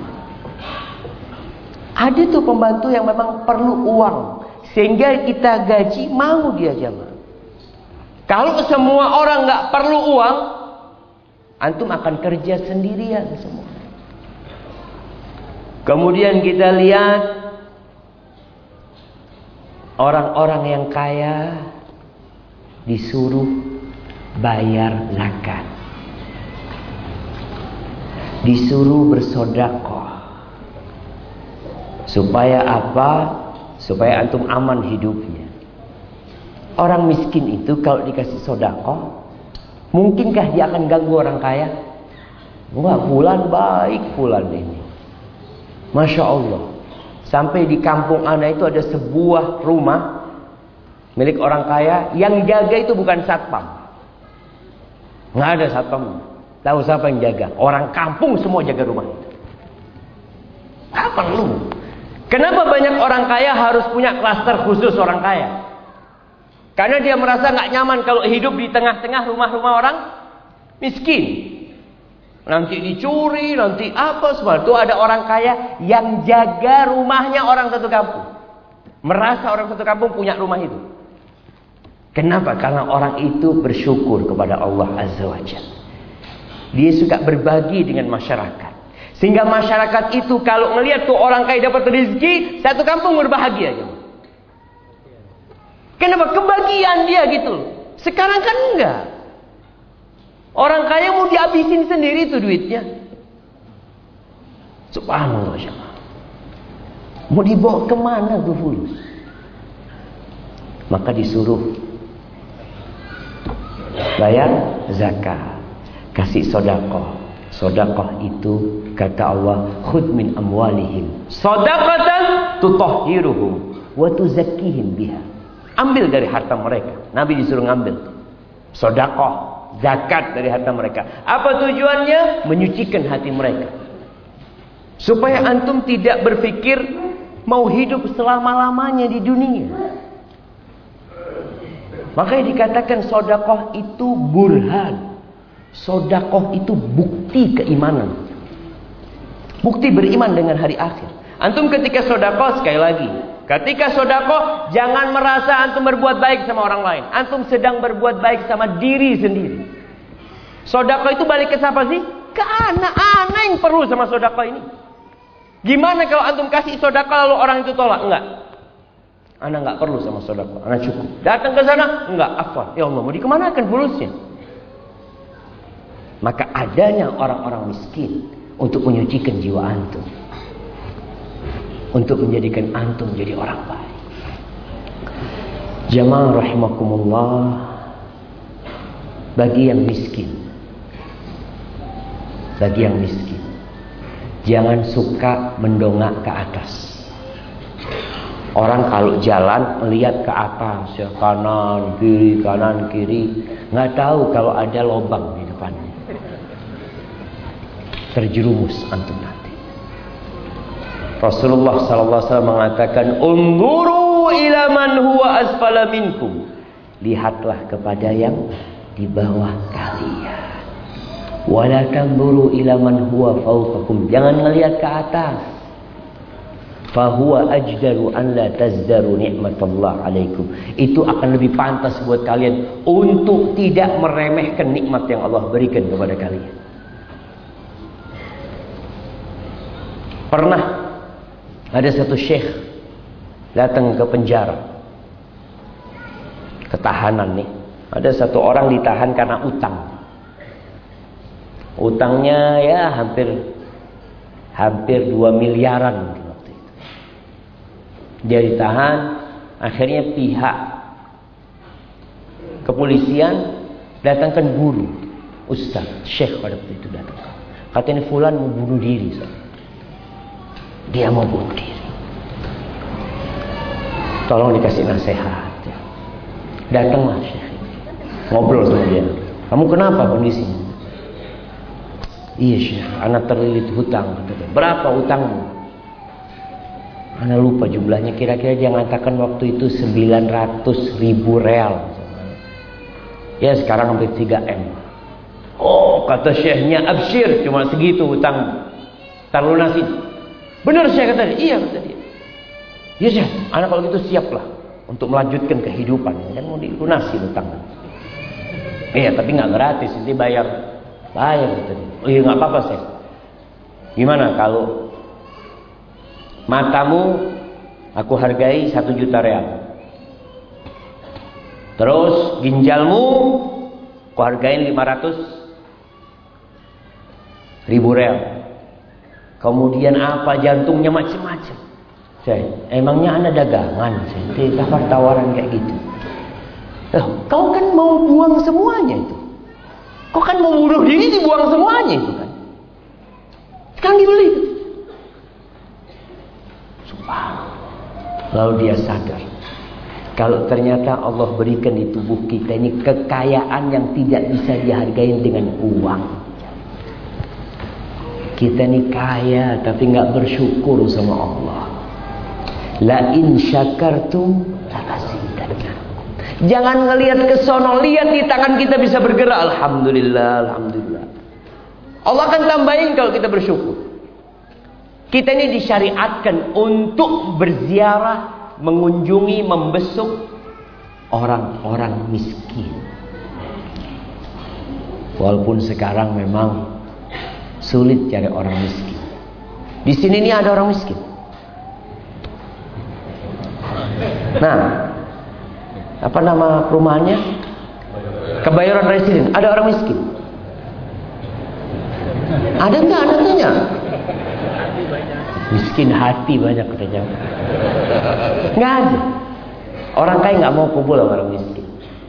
Ada tuh pembantu yang memang perlu uang, sehingga kita gaji, mau dia jamaah. Kalau semua orang nggak perlu uang, antum akan kerja sendirian semua. Kemudian kita lihat orang-orang yang kaya disuruh bayar zakat, disuruh bersedekah. Supaya apa? Supaya antum aman hidupnya. Orang miskin itu kalau dikasih sedekah, mungkinkah dia akan ganggu orang kaya? Enggak, fulan baik fulan ini. Masya Allah. Sampai di kampung ana itu ada sebuah rumah milik orang kaya, yang jaga itu bukan satpam. Nggak ada satpam. Tahu siapa yang jaga? Orang kampung semua jaga rumah itu. Nggak perlu. Kenapa banyak orang kaya harus punya klaster khusus orang kaya? Karena dia merasa nggak nyaman kalau hidup di tengah-tengah rumah-rumah orang miskin. Nanti dicuri, nanti apa semua. Itu ada orang kaya yang jaga rumahnya orang satu kampung. Merasa orang satu kampung punya rumah itu. Kenapa? Karena orang itu bersyukur kepada Allah Azza wa Jalla. Dia suka berbagi dengan masyarakat. Sehingga masyarakat itu kalau ngelihat tuh orang kaya dapat rezeki, satu kampung berbahagia. Kenapa? Kebagian dia gitu. Sekarang kan enggak. Orang kaya mau dihabisin sendiri tuh duitnya. Subhanallah. Mau dibawa kemana tuh fulus? Maka disuruh bayar zakat, kasih sedekah. Sedekah itu kata Allah, khudh min amwalihim shadaqatan tutahhiruhum wa tuzakkihim biha. Ambil dari harta mereka. Nabi disuruh ngambil sedekah, zakat dari harta mereka. Apa tujuannya? Menyucikan hati mereka. Supaya antum tidak berpikir mau hidup selama-lamanya di dunia. Makanya dikatakan sedekah itu burhan. Sedekah itu bukti keimanan. Bukti beriman dengan hari akhir. Antum ketika sedekah, sekali lagi, ketika sedekah jangan merasa antum berbuat baik sama orang lain. Antum sedang berbuat baik sama diri sendiri. Sedekah itu balik ke siapa sih? Ke anak. Anak yang perlu sama sedekah ini. Gimana kalau antum kasih sedekah lalu orang itu tolak? Enggak. Anak enggak perlu sama sedekah. Anak cukup. Datang ke sana? Enggak. Afwan. Ya Allah, mau dikemanakan fulusnya? Maka adanya orang-orang miskin untuk menyucikan jiwa antum, untuk menjadikan antum jadi orang baik. Jamaah rahimakumullah, bagi yang miskin, bagi yang miskin, jangan suka mendongak ke atas. Orang kalau jalan melihat ke atas, ya kanan kiri kanan kiri, nggak tahu kalau ada lubang di depannya. Terjerumus antum nanti. Rasulullah sallallahu alaihi wasallam mengatakan, "Unzuru ila man huwa asfala minkum." Lihatlah kepada yang di bawah kalian. Wala tanzuru ila man huwa fawqakum. Jangan melihat ke atas. fahuwa ajdaru an la tazdaru ni'matallah alaikum. Itu akan lebih pantas buat kalian untuk tidak meremehkan nikmat yang Allah berikan kepada kalian. Pernah ada satu syekh datang ke penjara, ketahanan nih. Ada satu orang ditahan karena utang. Utangnya ya hampir hampir dua miliaran waktu itu. Dia ditahan, akhirnya pihak kepolisian datangkan guru, ustaz, syekh pada waktu itu datang. Katanya fulan mau bunuh diri. Dia mau bunuh diri. Tolong dikasih nasihat. Datanglah syekh, ngobrol sama dia. Kamu kenapa kondisinya? Iya syekh, anak terlilit hutang. Berapa hutangmu? Anak lupa jumlahnya, kira-kira dia mengatakan waktu itu sembilan ratus ribu real. Ya sekarang hampir tiga M. Oh kata syekhnya, absyir, cuma segitu hutang, tar lunasin. Benar syekh kata dia. Iya kata dia. Ya syekh, anak kalau gitu siaplah untuk melanjutkan kehidupan. Kan mau dilunasi hutang. Iya tapi nggak gratis, nanti bayar. Bayar kata dia. Oh iya nggak apa-apa syekh. Gimana kalau matamu aku hargai satu juta real. Terus ginjalmu aku hargain lima ratus ribu real. Kemudian apa, jantungnya macam-macam. Saya, emangnya anda dagangan? Saya tawar tawaran kayak gitu. Loh, kau kan mau buang semuanya itu. Kau kan mau bunuh diri, dibuang semuanya itu kan. Sekarang dibeli. Lalu dia sadar, kalau ternyata Allah berikan di tubuh kita ini kekayaan yang tidak bisa dihargai dengan uang. Kita ini kaya tapi nggak bersyukur sama Allah. La in syakartum la'azidannakum. Jangan ngelihat ke sono, lihat di tangan kita bisa bergerak. Alhamdulillah, alhamdulillah. Allah akan tambahin kalau kita bersyukur. Kita ini disyariatkan untuk berziarah, mengunjungi, membesuk orang-orang miskin. Walaupun sekarang memang sulit cari orang miskin. Di sini nih ada orang miskin. Nah, apa nama perumahannya? Kebayoran Residen. Ada orang miskin. Ada nggak anaknya? Miskin hati banyak katanya. Nggak ada. Orang kaya nggak mau kumpul sama orang miskin.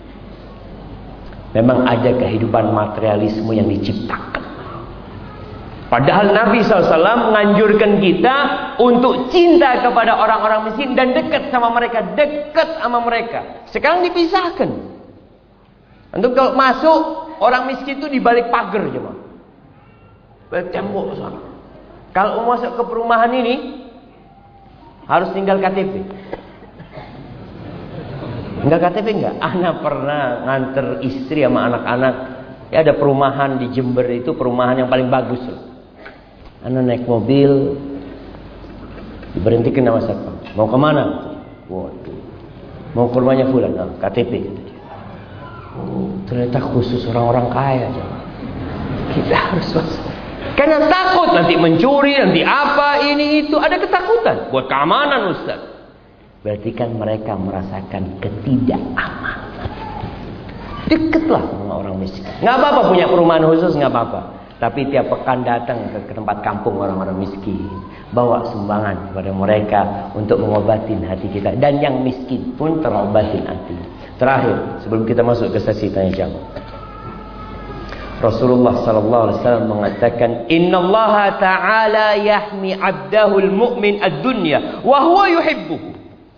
Memang ada kehidupan materialisme yang diciptakan. Padahal Nabi shallallahu alaihi wasallam menganjurkan kita untuk cinta kepada orang-orang miskin dan dekat sama mereka, dekat sama mereka. Sekarang dipisahkan. Untuk kalau masuk orang miskin itu di balik pagar cuma, balik tembok sana. Kalau mau masuk ke perumahan ini harus tinggal K T P. Enggak K T P enggak? Anak pernah nganter istri sama anak-anak. Ya ada perumahan di Jember itu perumahan yang paling bagus loh. Anak naik mobil, diberhentikan sama satpam. Mau kemana? Waduh, mau ke rumahnya fulan. Nah, K T P. Oh, ternyata khusus orang-orang kaya. Kita harus masuk. Karena takut nanti mencuri, nanti apa ini itu. Ada ketakutan buat keamanan Ustaz. Berarti kan mereka merasakan ketidakamanan. Deketlah sama orang miskin. Nggak apa-apa punya perumahan khusus, nggak apa-apa. Tapi tiap pekan datang ke tempat kampung orang-orang miskin, bawa sumbangan kepada mereka untuk mengobatin hati kita. Dan yang miskin pun terobatin hati. Terakhir, sebelum kita masuk ke sesi tanya jawab, Rasulullah sallallahu alaihi wasallam mengatakan, Innallaha ta'ala yahmi 'abdahul mu'min ad-dunya wa huwa yuhibbuhu.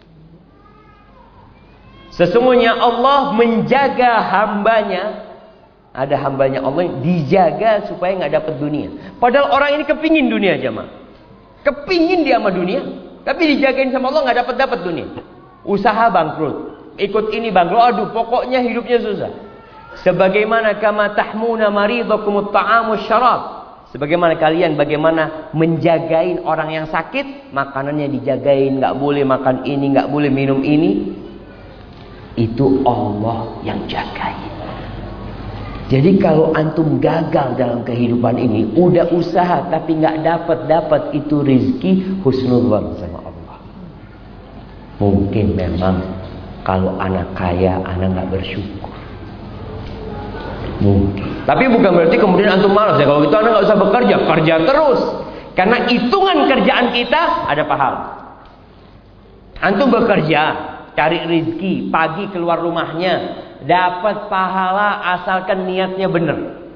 Sesungguhnya Allah menjaga hambanya. Ada hambanya Allah yang dijaga supaya nggak dapat dunia. Padahal orang ini kepingin dunia jemaah. Kepingin dia sama dunia, tapi dijagain sama Allah nggak dapat dapat dunia. Usaha bangkrut, ikut ini bangkrut. Aduh, pokoknya hidupnya susah. Sebagaimana kama tahmuna maridakum at-ta'amu syarab. Sebagaimana kalian bagaimana menjagain orang yang sakit, makanannya dijagain, nggak boleh makan ini, nggak boleh minum ini. Itu Allah yang jagain. Jadi kalau antum gagal dalam kehidupan ini, udah usaha tapi nggak dapat dapat itu rezeki, husnudzon sama Allah. Mungkin memang kalau anak kaya, anak nggak bersyukur. Mungkin. Tapi bukan berarti kemudian antum malas ya. Kalau gitu anak nggak usah bekerja, kerja terus. Karena hitungan kerjaan kita ada pahala. Antum bekerja, cari rezeki, pagi keluar rumahnya, dapat pahala asalkan niatnya benar.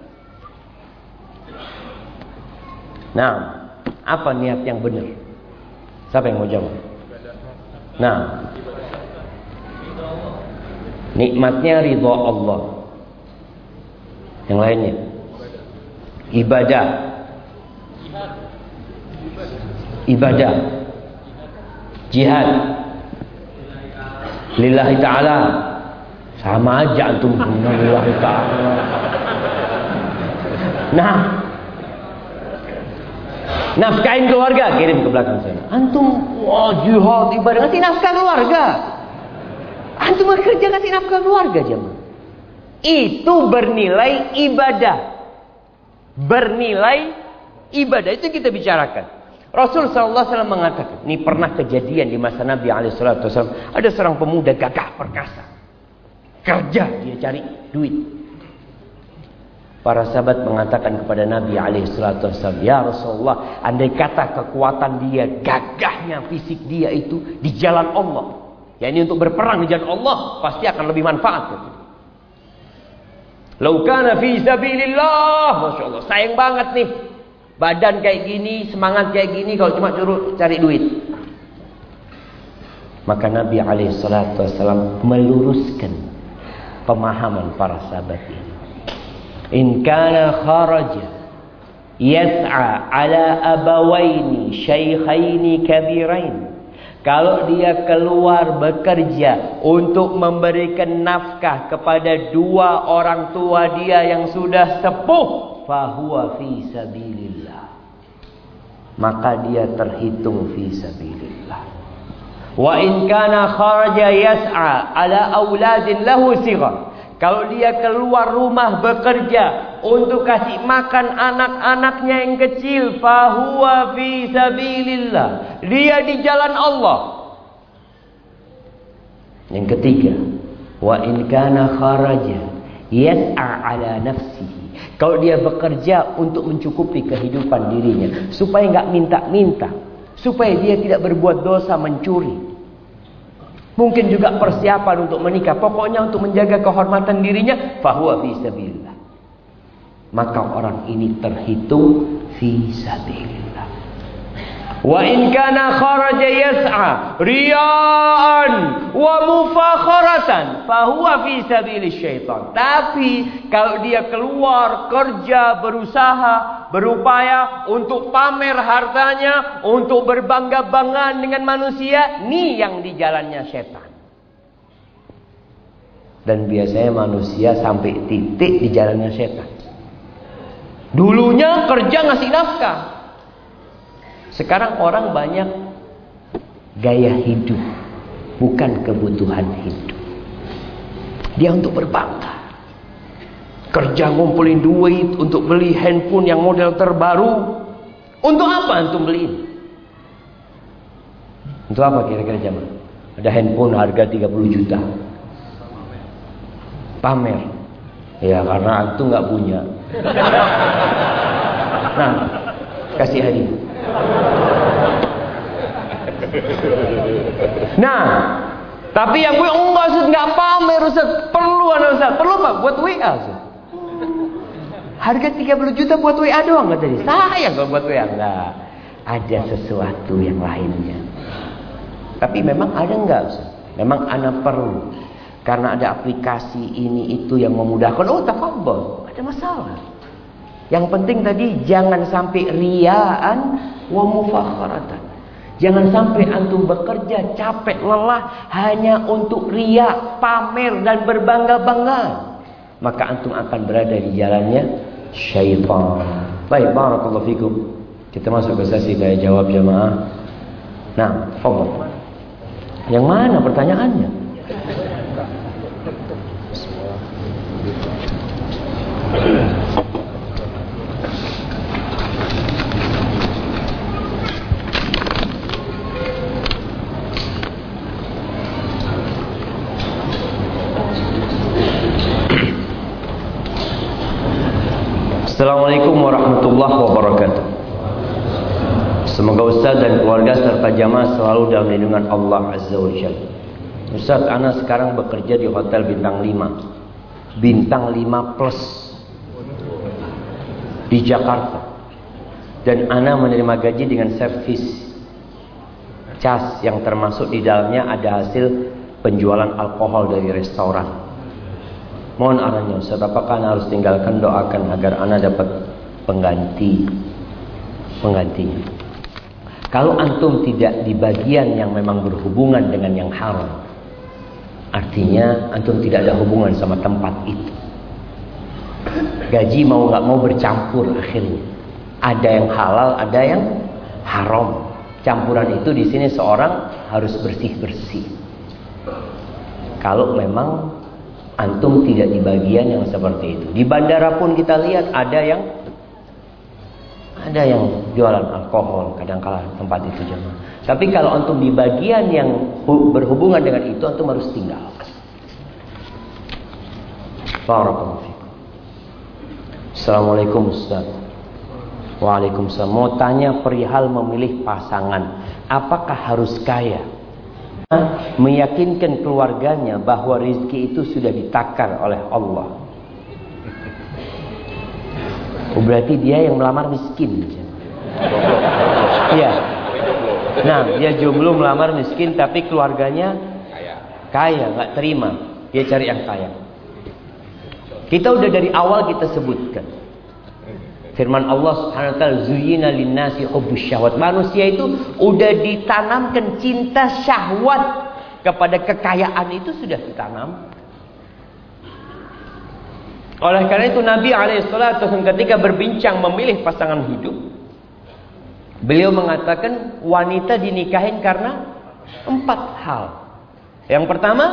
Nah, apa niat yang benar? Siapa yang mau jawab? Nah, nikmatnya ridha Allah. Yang lainnya ibadah. Ibadah. Jihad. Lillahi ta'ala. Sama aja antum lillahi ta'ala. Nah, nafkahin keluarga, kirim ke belakang sana. Antum wah jihad ibadah, ngasih nafkah keluarga. Antum bekerja ngasih nafkah keluarga jemaah. Itu bernilai ibadah. Bernilai ibadah. Itu kita bicarakan. Rasul sallallahu alaihi wasallam mengatakan, ini pernah kejadian di masa Nabi alaihi wasallam. Ada seorang pemuda gagah perkasa. Kerja, dia cari duit. Para sahabat mengatakan kepada Nabi alaihi wasallam, ya Rasulullah, andai kata kekuatan dia, gagahnya, fisik dia itu di jalan Allah, ya ini untuk berperang di jalan Allah, pasti akan lebih manfaat. Lau kana fi sabilillah, Masya Allah, sayang banget nih. Badan kayak gini, semangat kayak gini, kalau cuma suruh cari duit. Maka Nabi alaihi wasallam meluruskan pemahaman para sahabat ini. In kana kharaja yas'a ala abawaini syaikhaini kabirain. Kalau dia keluar bekerja untuk memberikan nafkah kepada dua orang tua dia yang sudah sepuh, fahuwa fi sabilillah. Maka dia terhitung fi sabilillah. Wa in kana kharaja yas'a ala auladin lahu sighar. Kalau dia keluar rumah bekerja untuk kasih makan anak-anaknya yang kecil, fahuwa fi sabilillah. Dia di jalan Allah. Yang ketiga, wa in kana kharaja yas'a ala nafsihi. Kalau dia bekerja untuk mencukupi kehidupan dirinya, supaya enggak minta-minta, supaya dia tidak berbuat dosa mencuri. Mungkin juga persiapan untuk menikah. Pokoknya untuk menjaga kehormatan dirinya. Fahuwa fi sabilillah. Maka orang ini terhitung fi sabilillah. Wa in kana kharaja yas'a riya'an wa mufakharatan. Fahuwa fi sabilis syaitan. Tapi kalau dia keluar kerja, berusaha, berupaya untuk pamer hartanya, untuk berbangga-banggaan dengan manusia, ini yang di jalannya setan. Dan biasanya manusia sampai titik di jalannya setan. Dulunya kerja ngasih nafkah. Sekarang orang banyak gaya hidup, bukan kebutuhan hidup. Dia untuk berbangga. Kerja ngumpulin duit untuk beli handphone yang model terbaru. Untuk apa antum beliin? Untuk apa kira-kira jamaah? Ada handphone harga tiga puluh juta. Pamer. Ya karena antum nggak punya. Nah, kasih hadiah. Nah, tapi yang gue enggak Ustaz, enggak pamer Ustaz. Perlu ada Ustaz. Perlu apa? Buat W A Ustaz. Harga tiga puluh juta buat W A doang enggak tadi? Sayang kalau buat W A enggak. Ada sesuatu yang lainnya. Tapi memang ada enggak Ustaz? Memang ana perlu. Karena ada aplikasi ini itu yang memudahkan. Oh, tafadhol. Ada masalah. Yang penting tadi jangan sampai riaan wa mufakharatan. Jangan sampai antum bekerja capek lelah hanya untuk ria, pamer dan berbangga-bangga. Maka antum akan berada di jalannya syaitan. Baik, barakallahu fikum. Kita masuk ke sesi tanya jawab jamaah. Nah, fadhil. Yang mana pertanyaannya? Assalamualaikum warahmatullahi wabarakatuh. Semoga Ustaz dan keluarga serta jamaah selalu dalam lindungan Allah Azza wa Jalla. Ustaz, ana sekarang bekerja di hotel bintang lima. Bintang lima plus di Jakarta. Dan ana menerima gaji dengan servis cas yang termasuk di dalamnya ada hasil penjualan alkohol dari restoran. Mohon arahannya Ustaz, apakah ana harus tinggalkan, doakan agar ana dapat pengganti penggantinya. Kalau antum tidak di bagian yang memang berhubungan dengan yang haram, artinya antum tidak ada hubungan sama tempat itu. Gaji mau nggak mau bercampur akhirnya. Ada yang halal, ada yang haram. Campuran itu di sini seorang harus bersih-bersih. Kalau memang antum tidak di bagian yang seperti itu. Di bandara pun kita lihat ada yang ada yang jualan alkohol kadang-kala tempat itu jemaah. Tapi kalau antum di bagian yang berhubungan dengan itu, antum harus tinggal. Barakallahu fikum. Assalamualaikum Ustaz. Waalaikumsalam. Mau tanya perihal memilih pasangan, apakah harus kaya? Meyakinkan keluarganya bahwa rezeki itu sudah ditakar oleh Allah. Oh, berarti dia yang melamar miskin. Iya. Nah, dia jomblo melamar miskin tapi keluarganya kaya, nggak terima. Dia cari yang kaya. Kita udah dari awal kita sebutkan. Firman Allah Subhanahu wa taala, "Zuyyina lin-nasi hubbus syahwat." Manusia itu udah ditanamkan cinta syahwat kepada kekayaan, itu sudah ditanam. Oleh karena itu Nabi alaihi salatu wasallam ketika berbincang memilih pasangan hidup, beliau mengatakan wanita dinikahin karena empat hal. Yang pertama,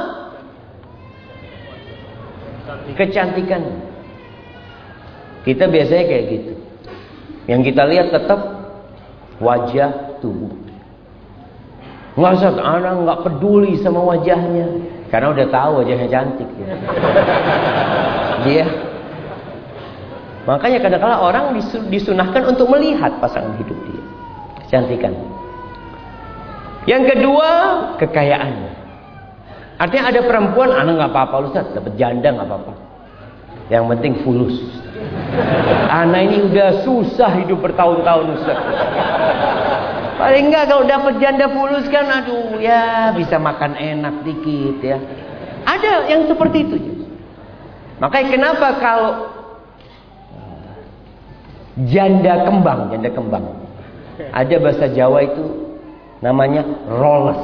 kecantikan. Kita biasanya kayak gitu. Yang kita lihat tetap wajah, tubuh. Nggak usah, anak nggak peduli sama wajahnya, karena udah tahu wajahnya cantik. Gitu. Dia, makanya kadang-kadang orang disunahkan untuk melihat pasangan hidup dia, kecantikan. Yang kedua, kekayaan. Artinya ada perempuan, anak nggak apa-apa Ustaz, dapat janda nggak apa-apa. Yang penting fulus. Anak ini udah susah hidup bertahun-tahun Ustaz. Paling enggak kalau dapat janda fulus kan, aduh ya bisa makan enak dikit ya. Ada yang seperti itu. Makanya kenapa kalau janda kembang, janda kembang, ada bahasa Jawa itu namanya roles,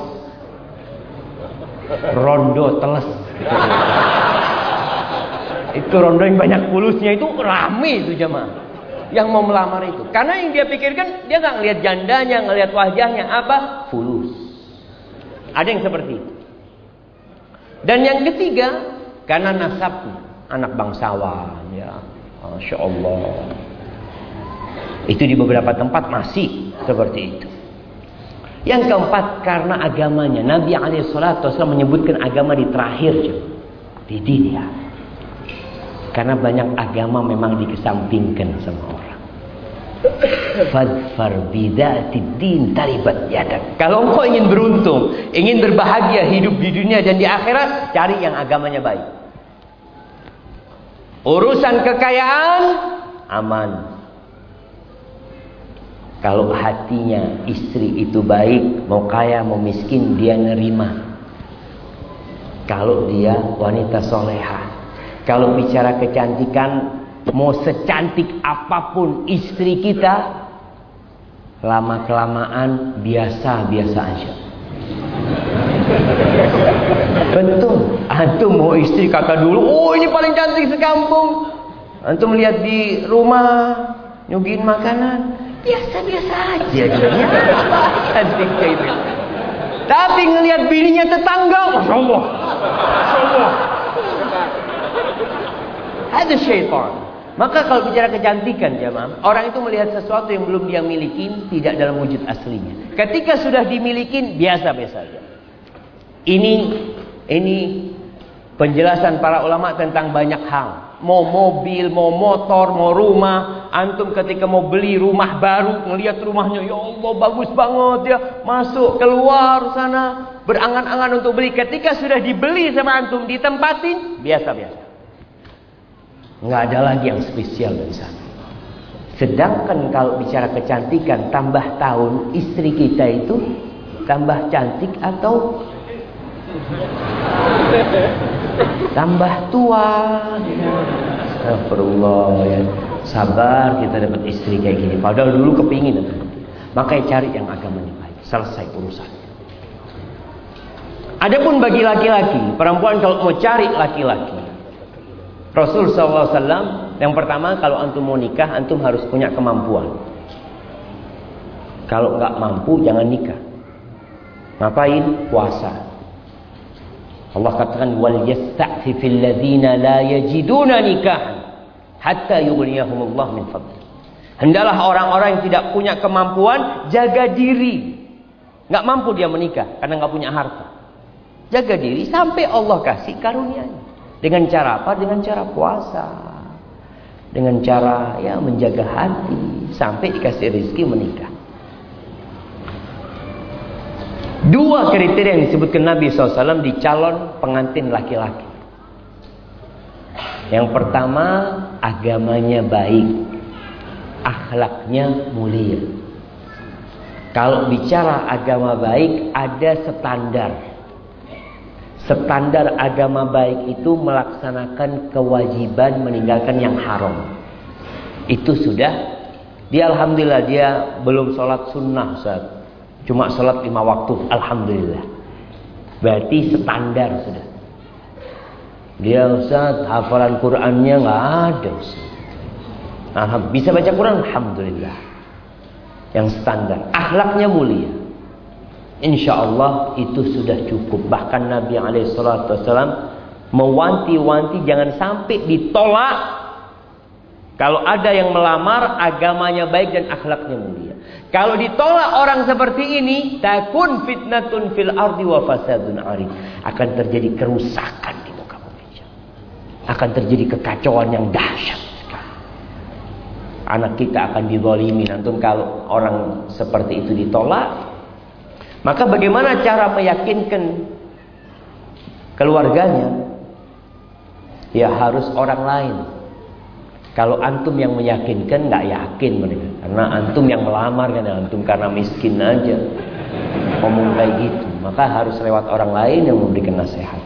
rondo teles. Itu rondo yang banyak fulusnya itu rame itu jemaah yang mau melamar itu. Karena yang dia pikirkan, dia nggak ngelihat jandanya, ngelihat wajahnya, apa? Fulus. Ada yang seperti itu. Dan yang ketiga, karena nasabnya, anak bangsawan, ya, Masya Allah. Itu di beberapa tempat masih seperti itu. Yang keempat, karena agamanya. Nabi alaihi salatu wasallam menyebutkan agama di terakhir, di dunia. Karena banyak agama memang dikesampingkan sama orang. Fadfar bidatid din taribat yadak. Kalau engkau ingin beruntung, ingin berbahagia hidup di dunia dan di akhirat, cari yang agamanya baik. Urusan kekayaan aman. Kalau hatinya istri itu baik, mau kaya mau miskin dia nerima. Kalau dia wanita solehah. Kalau bicara kecantikan, mau secantik apapun istri kita, lama-kelamaan biasa-biasa aja. Betul. Antum mau istri kakak dulu, oh ini paling cantik sekampung. Antum lihat di rumah, nyuguhin makanan, biasa-biasa aja dia. Cantik kayak itu. Tapi ngelihat bininya tetangga, Masya Allah, Masya Allah. Ada syaitan. Maka kalau bicara kecantikan jamaah, orang itu melihat sesuatu yang belum dia miliki tidak dalam wujud aslinya. Ketika sudah dimiliki biasa-biasa saja. Ini ini penjelasan para ulama tentang banyak hal. Mau mobil, mau motor, mau rumah. Antum ketika mau beli rumah baru, ngelihat rumahnya, ya Allah bagus banget ya. Masuk, keluar sana, berangan-angan untuk beli. Ketika sudah dibeli sama antum, ditempatin, biasa-biasa. Nggak ada lagi yang spesial dari sana. Sedangkan kalau bicara kecantikan, tambah tahun istri kita itu tambah cantik atau tambah tua? Astagfirullah ya. Sabar kita dapat istri kayak gini. Padahal dulu kepingin. Makanya cari yang agamanya baik. Selesai urusan. Adapun bagi laki-laki, perempuan kalau mau cari laki-laki, Rasul sallallahu alaihi wasallam yang pertama, kalau antum mau nikah, antum harus punya kemampuan. Kalau nggak mampu, jangan nikah. Ngapain? Puasa. Allah katakan, wal yasta'fifil ladzina la yajiduna nikahan hatta yughniyahumullah min fadli. Hendaklah orang-orang yang tidak punya kemampuan jaga diri. Nggak mampu dia menikah karena nggak punya harta. Jaga diri sampai Allah kasih karunia-Nya. Dengan cara apa? Dengan cara puasa. Dengan cara ya menjaga hati sampai dikasih rezeki menikah. Dua kriteria yang disebutkan Nabi shallallahu alaihi wasallam di calon pengantin laki-laki. Yang pertama, agamanya baik, akhlaknya mulia. Kalau bicara agama baik, ada standar. Standar agama baik itu melaksanakan kewajiban, meninggalkan yang haram. Itu sudah. Dia alhamdulillah dia belum sholat sunnah, Ustaz. Cuma sholat lima waktu, alhamdulillah. Berarti standar sudah. Dia Ustaz hafalan Qurannya nggak ada, Ustaz. Alhamdulillah. Bisa baca Quran, alhamdulillah. Yang standar. Akhlaknya mulia. Insya Allah itu sudah cukup. Bahkan Nabi alaihi salatu wasallam mewanti-wanti jangan sampai ditolak. Kalau ada yang melamar, agamanya baik dan akhlaknya mulia. Kalau ditolak orang seperti ini, takun fitnatun fil ardi wa fasadun arid. Akan terjadi kerusakan di muka bumi. Akan terjadi kekacauan yang dahsyat. Anak kita akan dizalimi. Antum kalau orang seperti itu ditolak, maka bagaimana cara meyakinkan keluarganya? Ya harus orang lain. Kalau antum yang meyakinkan, nggak yakin mereka. Karena antum yang melamar kan, antum karena miskin aja ngomong kayak gitu. Maka harus lewat orang lain yang memberikan nasihat.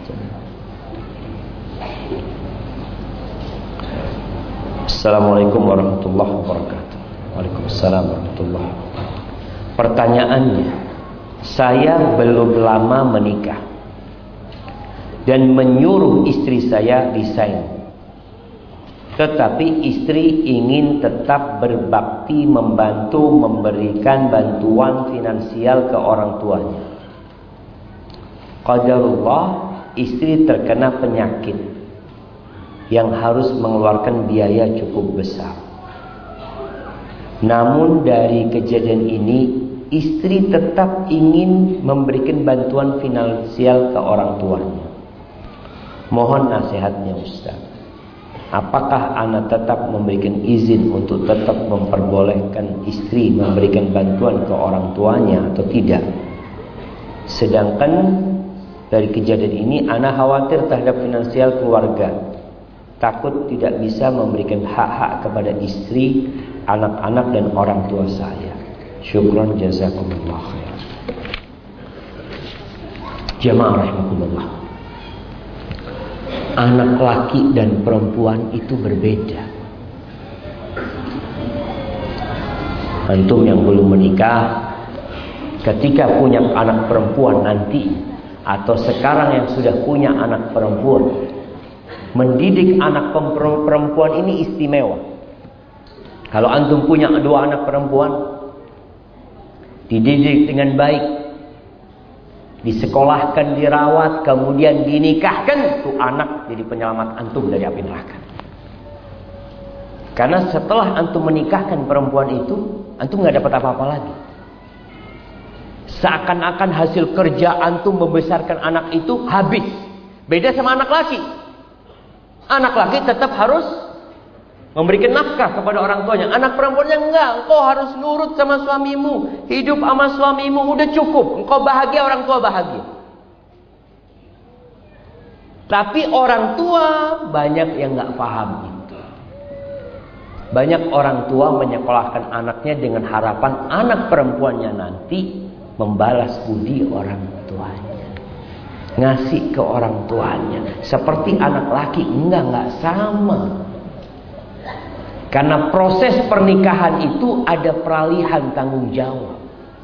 Assalamualaikum warahmatullahi wabarakatuh. Waalaikumsalam warahmatullahi wabarakatuh. Pertanyaannya, saya belum lama menikah dan menyuruh istri saya resign. Tetapi istri ingin tetap berbakti, membantu, memberikan bantuan finansial ke orang tuanya. Qadarullah, istri terkena penyakit yang harus mengeluarkan biaya cukup besar. Namun dari kejadian ini, istri tetap ingin memberikan bantuan finansial ke orang tuanya. Mohon nasihatnya Ustaz. Apakah anak tetap memberikan izin untuk tetap memperbolehkan istri memberikan bantuan ke orang tuanya atau tidak? Sedangkan dari kejadian ini anak khawatir terhadap finansial keluarga. Takut tidak bisa memberikan hak-hak kepada istri, anak-anak dan orang tua saya. Syukran jazakumullah khair. Jamaah rahimakumullah. Anak laki dan perempuan itu berbeda. Antum yang belum menikah, ketika punya anak perempuan nanti, atau sekarang yang sudah punya anak perempuan, mendidik anak perempuan ini istimewa. Kalau antum punya dua anak perempuan, dididik dengan baik, disekolahkan, dirawat, kemudian dinikahkan, tuh anak jadi penyelamat antum dari api neraka. Karena setelah antum menikahkan perempuan itu, antum nggak dapat apa-apa lagi. Seakan-akan hasil kerja antum membesarkan anak itu habis. Beda sama anak laki. Anak laki tetap harus memberikan nafkah kepada orang tuanya. Anak perempuannya enggak. Engkau harus nurut sama suamimu, hidup sama suamimu, udah cukup. Engkau bahagia, orang tua bahagia. Tapi orang tua banyak yang nggak paham itu. Banyak orang tua menyekolahkan anaknya dengan harapan anak perempuannya nanti membalas budi orang tuanya, ngasih ke orang tuanya. Seperti anak laki, enggak, enggak sama. Karena proses pernikahan itu ada peralihan tanggung jawab.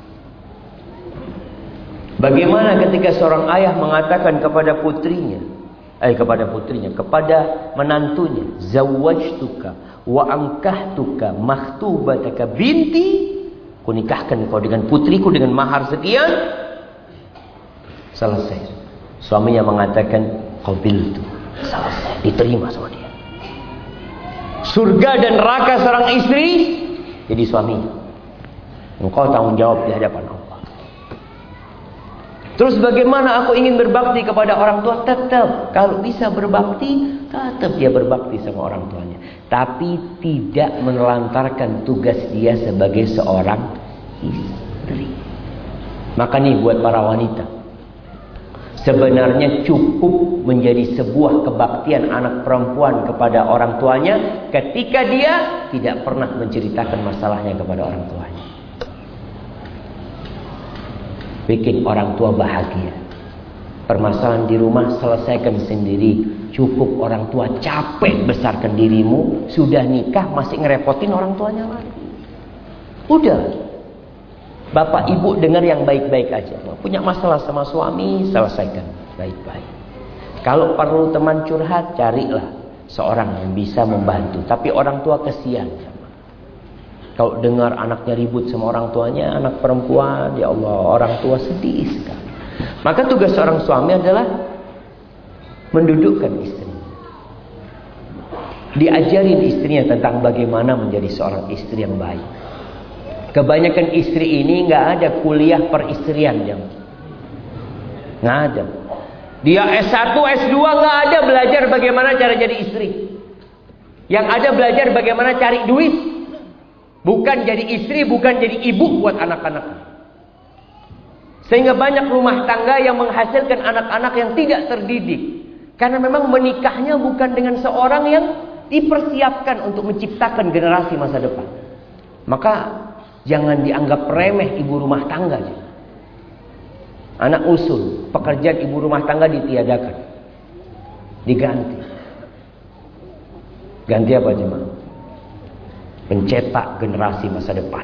Bagaimana ketika seorang ayah mengatakan kepada putrinya, eh kepada putrinya, kepada menantunya, zawwajtuka wa ankahtuka makhtubataka binti, ku nikahkan kau dengan putriku dengan mahar sekian. Selesai. Suaminya mengatakan qabiltu. Selesai, diterima sama dia. Surga dan neraka seorang istri jadi suaminya. Engkau tanggung jawab di hadapan Allah. Terus bagaimana aku ingin berbakti kepada orang tua? Tetap, kalau bisa berbakti, tetap dia berbakti sama orang tuanya. Tapi tidak menelantarkan tugas dia sebagai seorang istri. Maka nih buat para wanita, sebenarnya cukup menjadi sebuah kebaktian anak perempuan kepada orang tuanya ketika dia tidak pernah menceritakan masalahnya kepada orang tuanya. Bikin orang tua bahagia. Permasalahan di rumah selesaikan sendiri. Cukup orang tua capek besarkan dirimu, sudah nikah masih ngerepotin orang tuanya lagi. Udah. Bapak ibu dengar yang baik-baik aja. Punya masalah sama suami, selesaikan baik-baik. Kalau perlu teman curhat, carilah seorang yang bisa membantu. Tapi orang tua kesian. Kalau dengar anaknya ribut sama orang tuanya, anak perempuan, ya Allah, orang tua sedih sekali. Maka tugas seorang suami adalah mendudukkan istrinya. Diajarin istrinya tentang bagaimana menjadi seorang istri yang baik. Kebanyakan istri ini nggak ada kuliah peristrian, jam. Nggak ada. Dia S satu, S dua nggak ada belajar bagaimana cara jadi istri. Yang ada belajar bagaimana cari duit. Bukan jadi istri, bukan jadi ibu buat anak-anak. Sehingga banyak rumah tangga yang menghasilkan anak-anak yang tidak terdidik. Karena memang menikahnya bukan dengan seorang yang dipersiapkan untuk menciptakan generasi masa depan. Maka jangan dianggap remeh ibu rumah tangga. Anak usul, pekerjaan ibu rumah tangga ditiadakan. Diganti. Ganti apa jemaah? Mencetak generasi masa depan.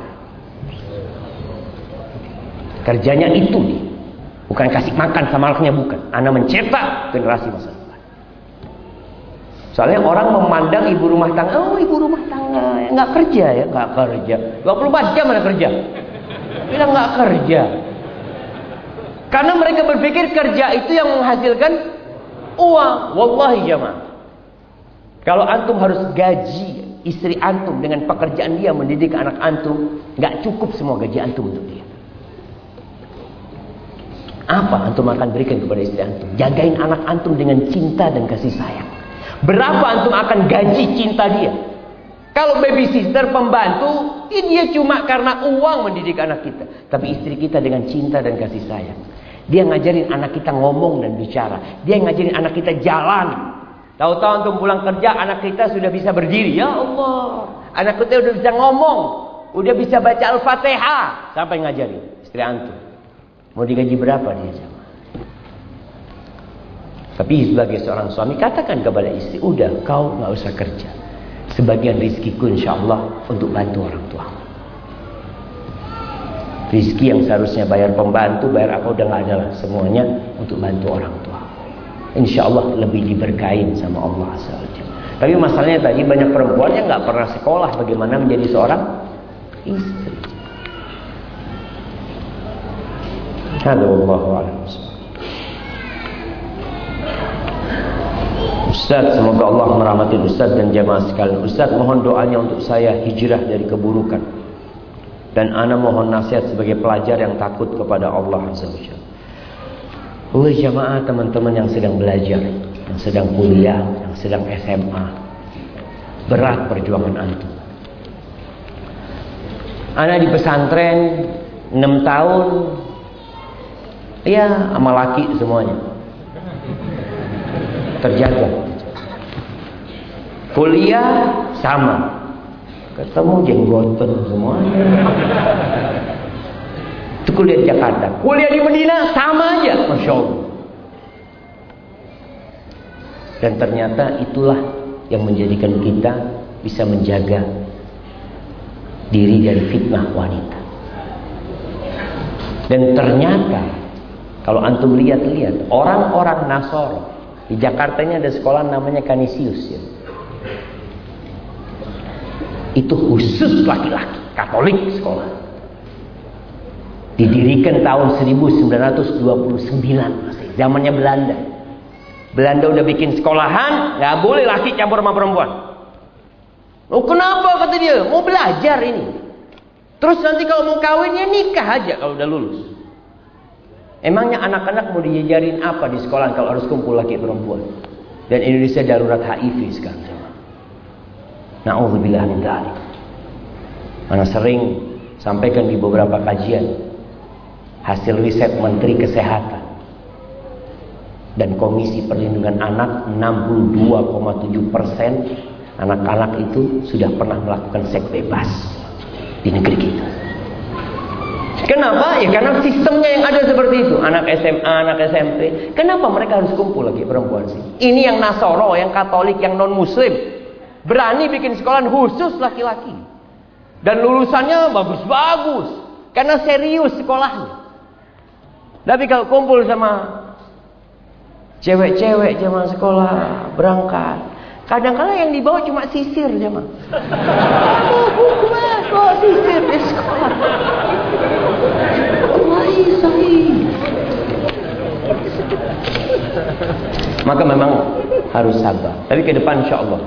Kerjanya itu nih. Bukan kasih makan sama anaknya, bukan. Anak mencetak generasi masa depan. Soalnya orang memandang ibu rumah tangga, oh ibu rumah tangga nggak kerja ya, nggak kerja. dua puluh empat jam mana kerja? Bilang nggak kerja. Karena mereka berpikir kerja itu yang menghasilkan uang. Wallahi jamaah. Kalau antum harus gaji istri antum dengan pekerjaan dia mendidik anak antum, nggak cukup semua gaji antum untuk dia. Apa antum akan berikan kepada istri antum? Jagain anak antum dengan cinta dan kasih sayang. Berapa antum akan gaji cinta dia? Kalau babysitter, pembantu, ya dia cuma karena uang mendidik anak kita. Tapi istri kita dengan cinta dan kasih sayang. Dia ngajarin anak kita ngomong dan bicara. Dia ngajarin anak kita jalan. Tahu-tahu antum pulang kerja, anak kita sudah bisa berdiri. Ya Allah, anak kita sudah bisa ngomong, udah bisa baca Al-Fatihah. Sampai ngajarin istri antum. Mau digaji berapa dia sama? Tapi sebagai seorang suami, katakan kepada istri, udah kau nggak usah kerja. Sebagian rizkiku insya Allah untuk bantu orang tua. Rizki yang seharusnya bayar pembantu, bayar apa udah nggak ada lah. Semuanya untuk bantu orang tua. Insya Allah lebih diberkahin sama Allah Subhanahu wa taala. Tapi masalahnya tadi banyak perempuan yang nggak pernah sekolah bagaimana menjadi seorang istri. Wallahu a'lam. Ustaz, semoga Allah merahmati Ustaz dan jamaah sekalian. Ustaz, mohon doanya untuk saya hijrah dari keburukan. Dan ana mohon nasihat sebagai pelajar yang takut kepada Allah Azza wa Jalla. Oh jamaah, teman-teman yang sedang belajar, yang sedang kuliah, yang sedang S M A, berat perjuangan antum. Ana di pesantren enam tahun, ya sama laki semuanya terjaga. Kuliah sama, ketemu jenggotan semuanya. Itu kuliah di Jakarta. Kuliah di Medina sama aja, masya Allah. Dan ternyata itulah yang menjadikan kita bisa menjaga diri dari fitnah wanita. Dan ternyata kalau antum lihat-lihat, orang-orang Nasoro di Jakarta ini ada sekolah namanya Canisius ya. Itu khusus laki-laki, Katolik sekolah. Didirikan tahun seribu sembilan ratus dua puluh sembilan, masih zamannya Belanda. Belanda udah bikin sekolahan, nggak boleh laki campur sama perempuan. Oh kenapa kata dia? Mau belajar ini. Terus nanti kalau mau kawin ya nikah aja kalau udah lulus. Emangnya anak-anak mau diajarin apa di sekolah kalau harus kumpul laki perempuan? Dan Indonesia darurat H I V sekarang. Na'udzubillah min dzalik. Mana sering sampaikan di beberapa kajian hasil riset Menteri Kesehatan dan Komisi Perlindungan Anak, enam puluh dua koma tujuh persen anak-anak itu sudah pernah melakukan seks bebas di negeri kita. Kenapa? Ya karena sistemnya yang ada seperti itu. Anak S M A, anak S M P. Kenapa mereka harus kumpul lagi perempuan sih? Ini yang Nasoro, yang Katolik, yang non Muslim berani bikin sekolah khusus laki-laki. Dan lulusannya bagus-bagus karena serius sekolahnya. Tapi kalau kumpul sama cewek-cewek jamaah sekolah berangkat, kadang-kadang yang dibawa cuma sisir jamaah. Oh, bukan, kok sisir di sekolah. Wallahi sahih. Maka memang harus sabar. Tapi ke depan insya Allah.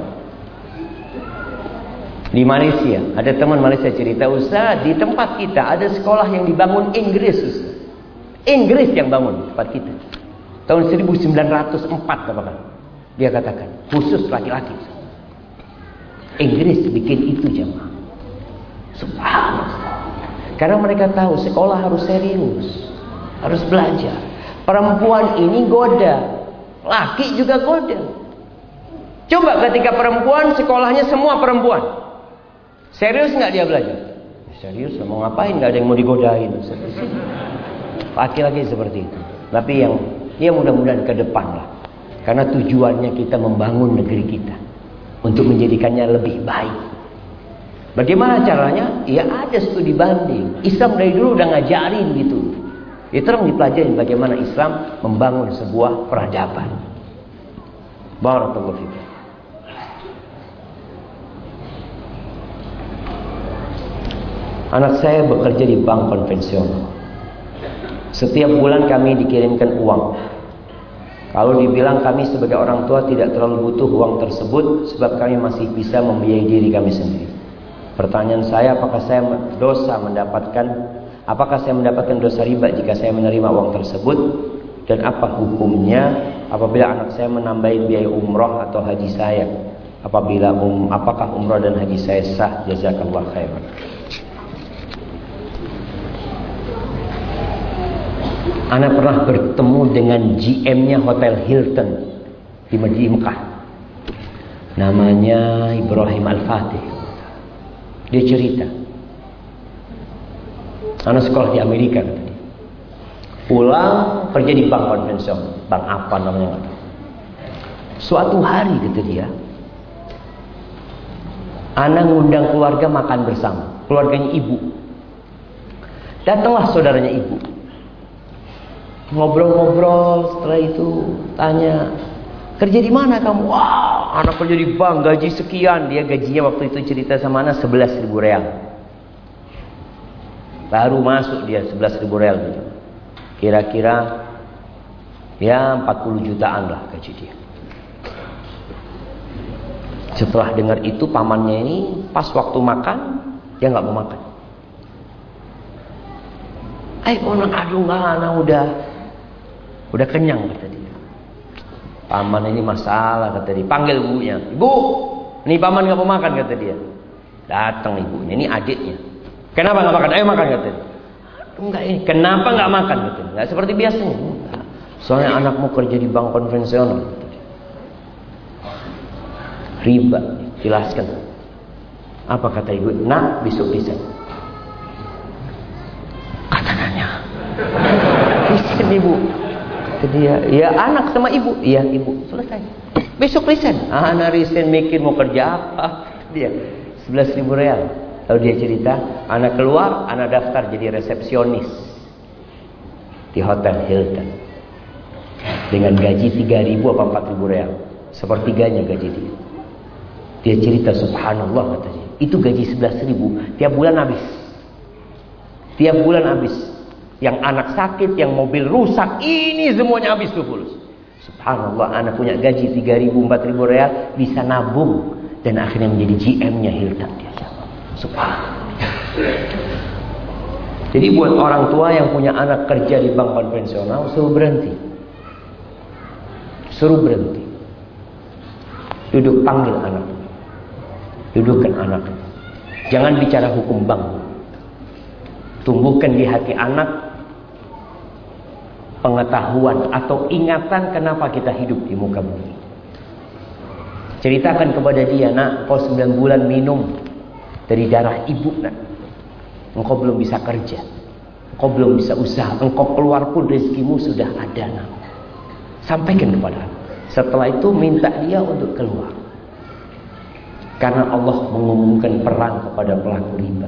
Di Malaysia, ada teman Malaysia cerita, Ustaz, di tempat kita ada sekolah yang dibangun Inggris, Ustaz. Inggris yang bangun tempat kita. Tahun seribu sembilan ratus empat katakan. Dia katakan, khusus laki-laki. Inggris bikin itu jemaah. Subhanallah. Karena mereka tahu sekolah harus serius, harus belajar. Perempuan ini goda, laki juga goda. Coba ketika perempuan sekolahnya semua perempuan, serius nggak dia belajar? Serius, mau ngapain? Nggak ada yang mau digodain. Laki-laki seperti itu. Tapi yang ya mudah-mudahan ke depan lah. Karena tujuannya kita membangun negeri kita untuk menjadikannya lebih baik. Bagaimana caranya? Ya ada studi banding. Islam dari dulu udah ngajarin gitu. Itu orang dipelajari bagaimana Islam membangun sebuah peradaban. Barakallahu fiik. Anak saya bekerja di bank konvensional. Setiap bulan kami dikirimkan uang. Kalau dibilang kami sebagai orang tua tidak terlalu butuh uang tersebut, sebab kami masih bisa membiayai diri kami sendiri. Pertanyaan saya, apakah saya dosa mendapatkan, apakah saya mendapatkan dosa riba jika saya menerima uang tersebut? Dan apa hukumnya apabila anak saya menambahin biaya umroh atau haji saya? Apabila um, apakah umroh dan haji saya sah? Jazakallah khairan. Ana pernah bertemu dengan G M-nya Hotel Hilton di Mekah. Namanya Ibrahim Al-Fatih. Dia cerita, Ana sekolah di Amerika. Pulang kerja di bank konvensional, bank apa namanya? Suatu hari kata dia, Ana ngundang keluarga makan bersama, keluarganya ibu. Datanglah saudaranya ibu. Ngobrol-ngobrol, setelah itu tanya, Kerja di mana kamu? Wah, anak kerja di bank, gaji sekian. Dia gajinya waktu itu cerita sama anak sebelas ribu real. Baru masuk dia sebelas ribu real gitu. Kira-kira ya empat puluh jutaan lah gaji dia. Setelah dengar itu pamannya ini pas waktu makan dia nggak mau makan. Eh anak aduh nggak, anak udah udah kenyang kata dia. Paman ini masalah kata dia. Panggil ibunya. Ibu, ini paman nggak mau makan kata dia. Datang ibunya, ini adiknya. Kenapa nggak makan? Ayo makan kata dia. Enggak ini. Kenapa nggak makan kata dia? Nggak seperti biasanya. Enggak. Soalnya anakmu kerja di bank konvensional. Riba, jelaskan. Apa kata ibu? Nah, besok bisa. Kata nanya. Resign ibu. Kata dia, ya anak sama ibu. Iya ibu. Selesai. Besok resign. Ah, anak resign mikir mau kerja apa? Dia sebelas ribu real. Lalu dia cerita, anak keluar, anak daftar jadi resepsionis di Hotel Hilton. Dengan gaji tiga ribu atau empat ribu real. Sepertiganya gaji dia. Dia cerita subhanallah katanya. Itu gaji sebelas ribu. Tiap bulan habis. Tiap bulan habis. Yang anak sakit, yang mobil rusak. Ini semuanya habis tuh fulus. Subhanallah, anak punya gaji tiga ribu, empat ribu real. Bisa nabung. Dan akhirnya menjadi G M-nya Hilton. Dia subhanallah. Jadi buat orang tua yang punya anak kerja di bank konvensional, suruh berhenti. Suruh berhenti. Duduk panggil anak. Dudukkan anak. Jangan bicara hukum bank. Tumbuhkan di hati anak pengetahuan atau ingatan kenapa kita hidup di muka bumi. Ceritakan kepada dia, nak, kau sembilan bulan minum dari darah ibu, nak. Engkau belum bisa kerja. Engkau belum bisa usaha. Engkau keluar pun rezekimu sudah ada, nak. Sampaikan kepada anak. Setelah itu minta dia untuk keluar. Karena Allah mengumumkan perang kepada pelaku riba.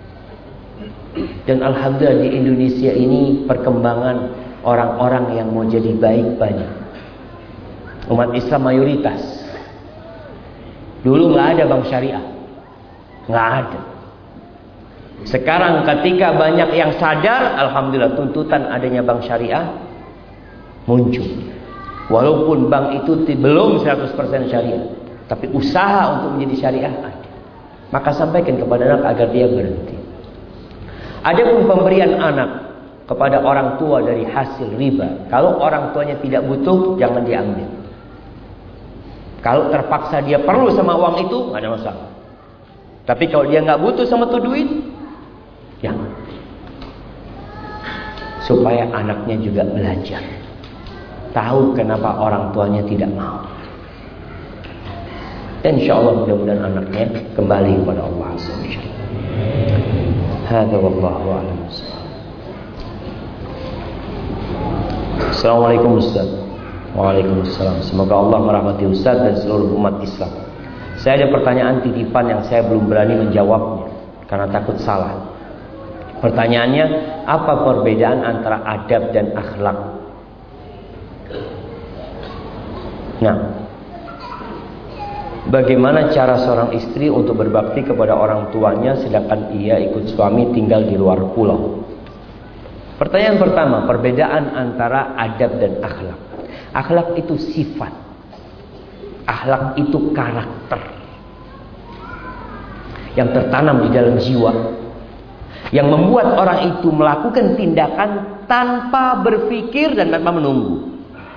Dan alhamdulillah di Indonesia ini perkembangan orang-orang yang mau jadi baik banyak. Umat Islam mayoritas. Dulu nggak ada bank syariah, nggak ada. Sekarang ketika banyak yang sadar, alhamdulillah tuntutan adanya bank syariah muncul. Walaupun bank itu belum seratus persen syariah, tapi usaha untuk menjadi syariah ada. Maka sampaikan kepada anak agar dia berhenti. Adapun pemberian anak kepada orang tua dari hasil riba, kalau orang tuanya tidak butuh, jangan diambil. Kalau terpaksa dia perlu sama uang itu, nggak ada masalah. Tapi kalau dia nggak butuh sama tuh duit, jangan. Supaya anaknya juga belajar, tahu kenapa orang tuanya tidak mau. Dan insya Allah mudah-mudahan anaknya kembali kepada Allah subhanahu wa taala. Hadza wallahu a'lam. Assalamualaikum Ustaz. Waalaikumsalam. Semoga Allah merahmati Ustaz dan seluruh umat Islam. Saya ada pertanyaan titipan yang saya belum berani menjawabnya karena takut salah. Pertanyaannya, apa perbedaan antara adab dan akhlak? Nah, bagaimana cara seorang istri untuk berbakti kepada orang tuanya sedangkan ia ikut suami tinggal di luar pulau? Pertanyaan pertama, perbedaan antara adab dan akhlak. Akhlak itu sifat. Akhlak itu karakter yang tertanam di dalam jiwa, yang membuat orang itu melakukan tindakan tanpa berpikir dan tanpa menunggu.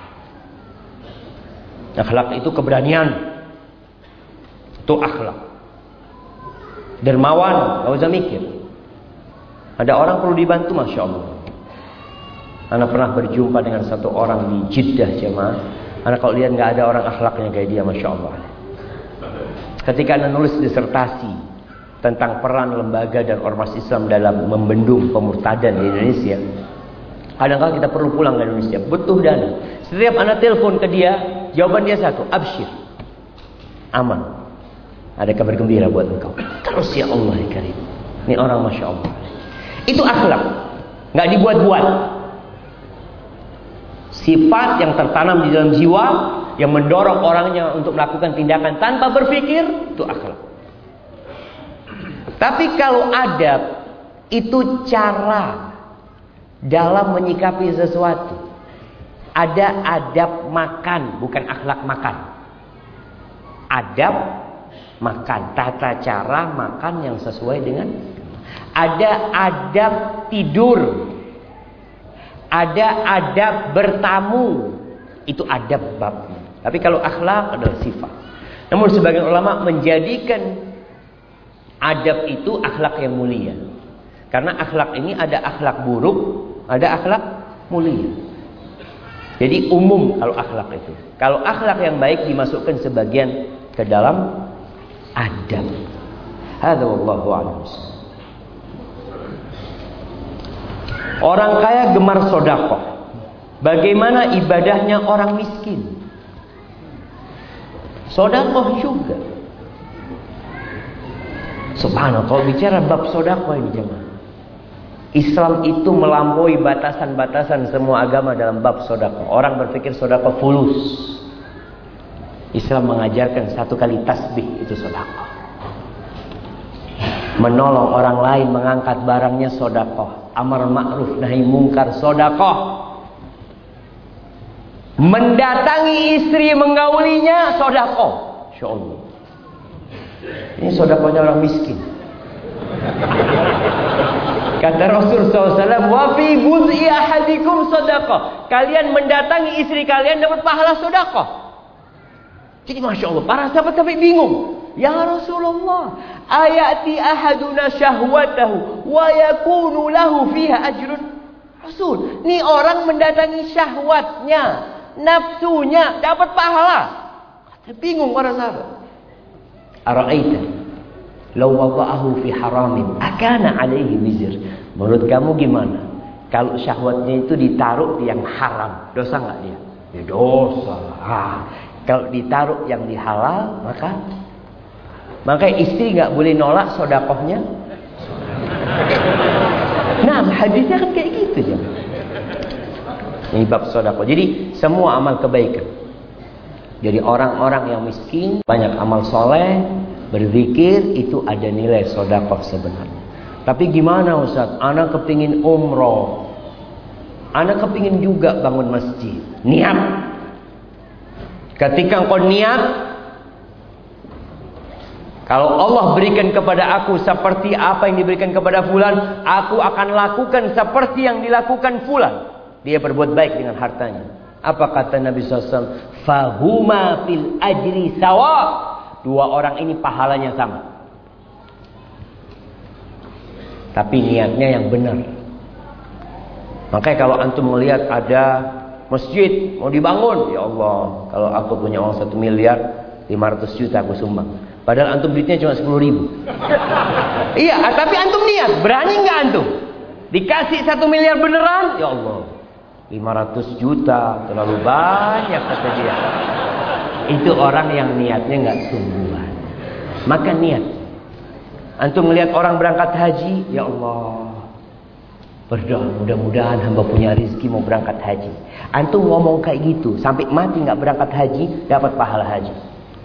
Akhlak itu keberanian. Itu akhlak. Dermawan, gak usah mikir. Ada orang perlu dibantu, Masya Allah. Anak pernah berjumpa dengan satu orang di Jeddah jemaah. Anak kalau lihat gak ada orang akhlaknya kayak dia, Masya Allah. Ketika anak nulis disertasi tentang peran lembaga dan ormas Islam dalam membendung pemurtadan di Indonesia, kadang-kadang kita perlu pulang ke Indonesia, butuh dana. Setiap anak telepon ke dia, jawaban dia satu, absyir, aman, ada kabar gembira buat engkau. Terus ya Allah ya Karim. Ini orang Masya Allah. Itu akhlak, gak dibuat-buat. Sifat yang tertanam di dalam jiwa yang mendorong orangnya untuk melakukan tindakan tanpa berpikir, itu akhlak. Tapi kalau adab itu cara dalam menyikapi sesuatu. Ada adab makan, bukan akhlak makan. Adab makan, tata cara makan yang sesuai dengan. Ada adab tidur. Ada adab bertamu. Itu adab bab. Tapi kalau akhlak adalah sifat. Namun sebagian ulama menjadikan adab itu akhlak yang mulia. Karena akhlak ini ada akhlak buruk, ada akhlak mulia. Jadi umum kalau akhlak itu. Kalau akhlak yang baik dimasukkan sebagian ke dalam adab. Hadza wallahu a'lam. Orang kaya gemar sedekah. Bagaimana ibadahnya orang miskin? Sedekah juga. Subhanallah, kalau bicara bab sedekah ini jemaah. Islam itu melampaui batasan-batasan semua agama dalam bab sedekah. Orang berpikir sedekah fulus. Islam mengajarkan satu kali tasbih itu sedekah. Menolong orang lain mengangkat barangnya sedekah. Amar ma'ruf nahi mungkar sedekah. Mendatangi istri menggaulinya sedekah. Insyaallah. Ini sedekahnya orang miskin. Kata Rasul sallallahu alaihi wasallam, "Wa fi buz'i ahadikum sedekah." Kalian mendatangi istri kalian dapat pahala sedekah. Jadi Masya Allah, para sahabat sampai bingung. Ya Rasulullah, ayati ahaduna syahwatahu wa yakunu lahu fiha ajrun. Rasul, ini orang mendatangi syahwatnya, nafsunya, dapat pahala. Kata bingung para sahabat. Ara'aita law wada'ahu fi haramin akana alaihi wizr. Menurut kamu gimana? Kalau syahwatnya itu ditaruh di yang haram, dosa enggak dia? Ya dosa. Ah, kalau ditaruh yang di halal, maka maka istri enggak boleh nolak sedekahnya. Nah, hadisnya kan kayak gitu ya. Ini bab sedekah. Jadi semua amal kebaikan. Jadi orang-orang yang miskin banyak amal soleh, berzikir, itu ada nilai sedekah sebenarnya. Tapi gimana Ustaz? Anak kepingin umroh, anak kepingin juga bangun masjid. Niat. Ketika engkau niat, kalau Allah berikan kepada aku seperti apa yang diberikan kepada fulan, aku akan lakukan seperti yang dilakukan fulan. Dia berbuat baik dengan hartanya. Apa kata Nabi shallallahu alaihi wasallam? Fahuma fil ajri sawa. Dua orang ini pahalanya sama. Tapi niatnya yang benar. Makanya kalau antum melihat ada masjid mau dibangun, ya Allah, kalau aku punya uang satu miliar, lima ratus juta aku sumbang. Padahal antum duitnya cuma sepuluh ribu. Iya, tapi antum niat, berani nggak antum? Dikasih satu miliar beneran, ya Allah, lima ratus juta terlalu banyak kata dia. Itu orang yang niatnya nggak sungguhan. Maka niat. Antum melihat orang berangkat haji, ya Allah, berdoa mudah-mudahan hamba punya rezeki mau berangkat haji. Antum ngomong kayak gitu sampai mati nggak berangkat haji, dapat pahala haji.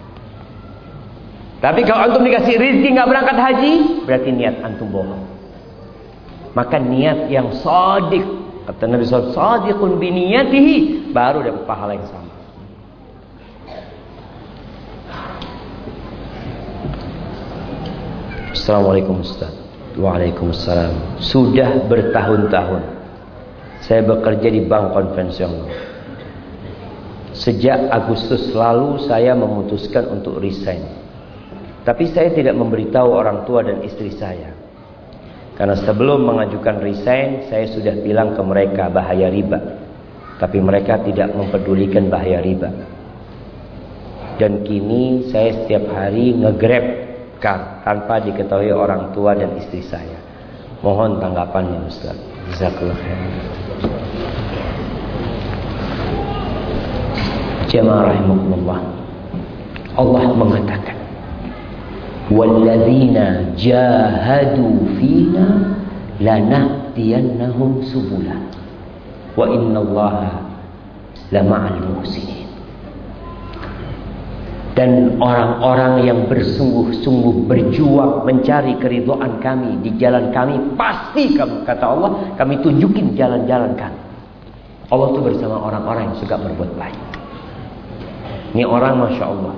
Tapi kalau antum dikasih rezeki nggak berangkat haji, berarti niat antum bohong. Maka niat yang shadiq, kata Nabi shallallahu alaihi wasallam, shadiqun biniyatihi, baru dapat pahala yang sama. Assalamualaikum Ustaz. Waalaikumsalam. Sudah bertahun-tahun saya bekerja di bank konvensional. Sejak Agustus lalu saya memutuskan untuk resign. Tapi saya tidak memberitahu orang tua dan istri saya. Karena sebelum mengajukan resign, saya sudah bilang ke mereka bahaya riba. Tapi mereka tidak mempedulikan bahaya riba. Dan kini saya setiap hari nge-grab car tanpa diketahui orang tua dan istri saya. Mohon tanggapannya Ustaz. Jazakallahu khairan. Jemaah rahimakumullah. Allah mengatakan, "Walladzina jahadu fina lanahdiyannahum subula wa innallaha lama'al muhsinin." Dan orang-orang yang bersungguh-sungguh berjuang mencari keridhaan kami di jalan kami, pasti kami, kata Allah, kami tunjukin jalan-jalan kami. Allah itu bersama orang-orang yang suka berbuat baik. Ini orang Masya Allah,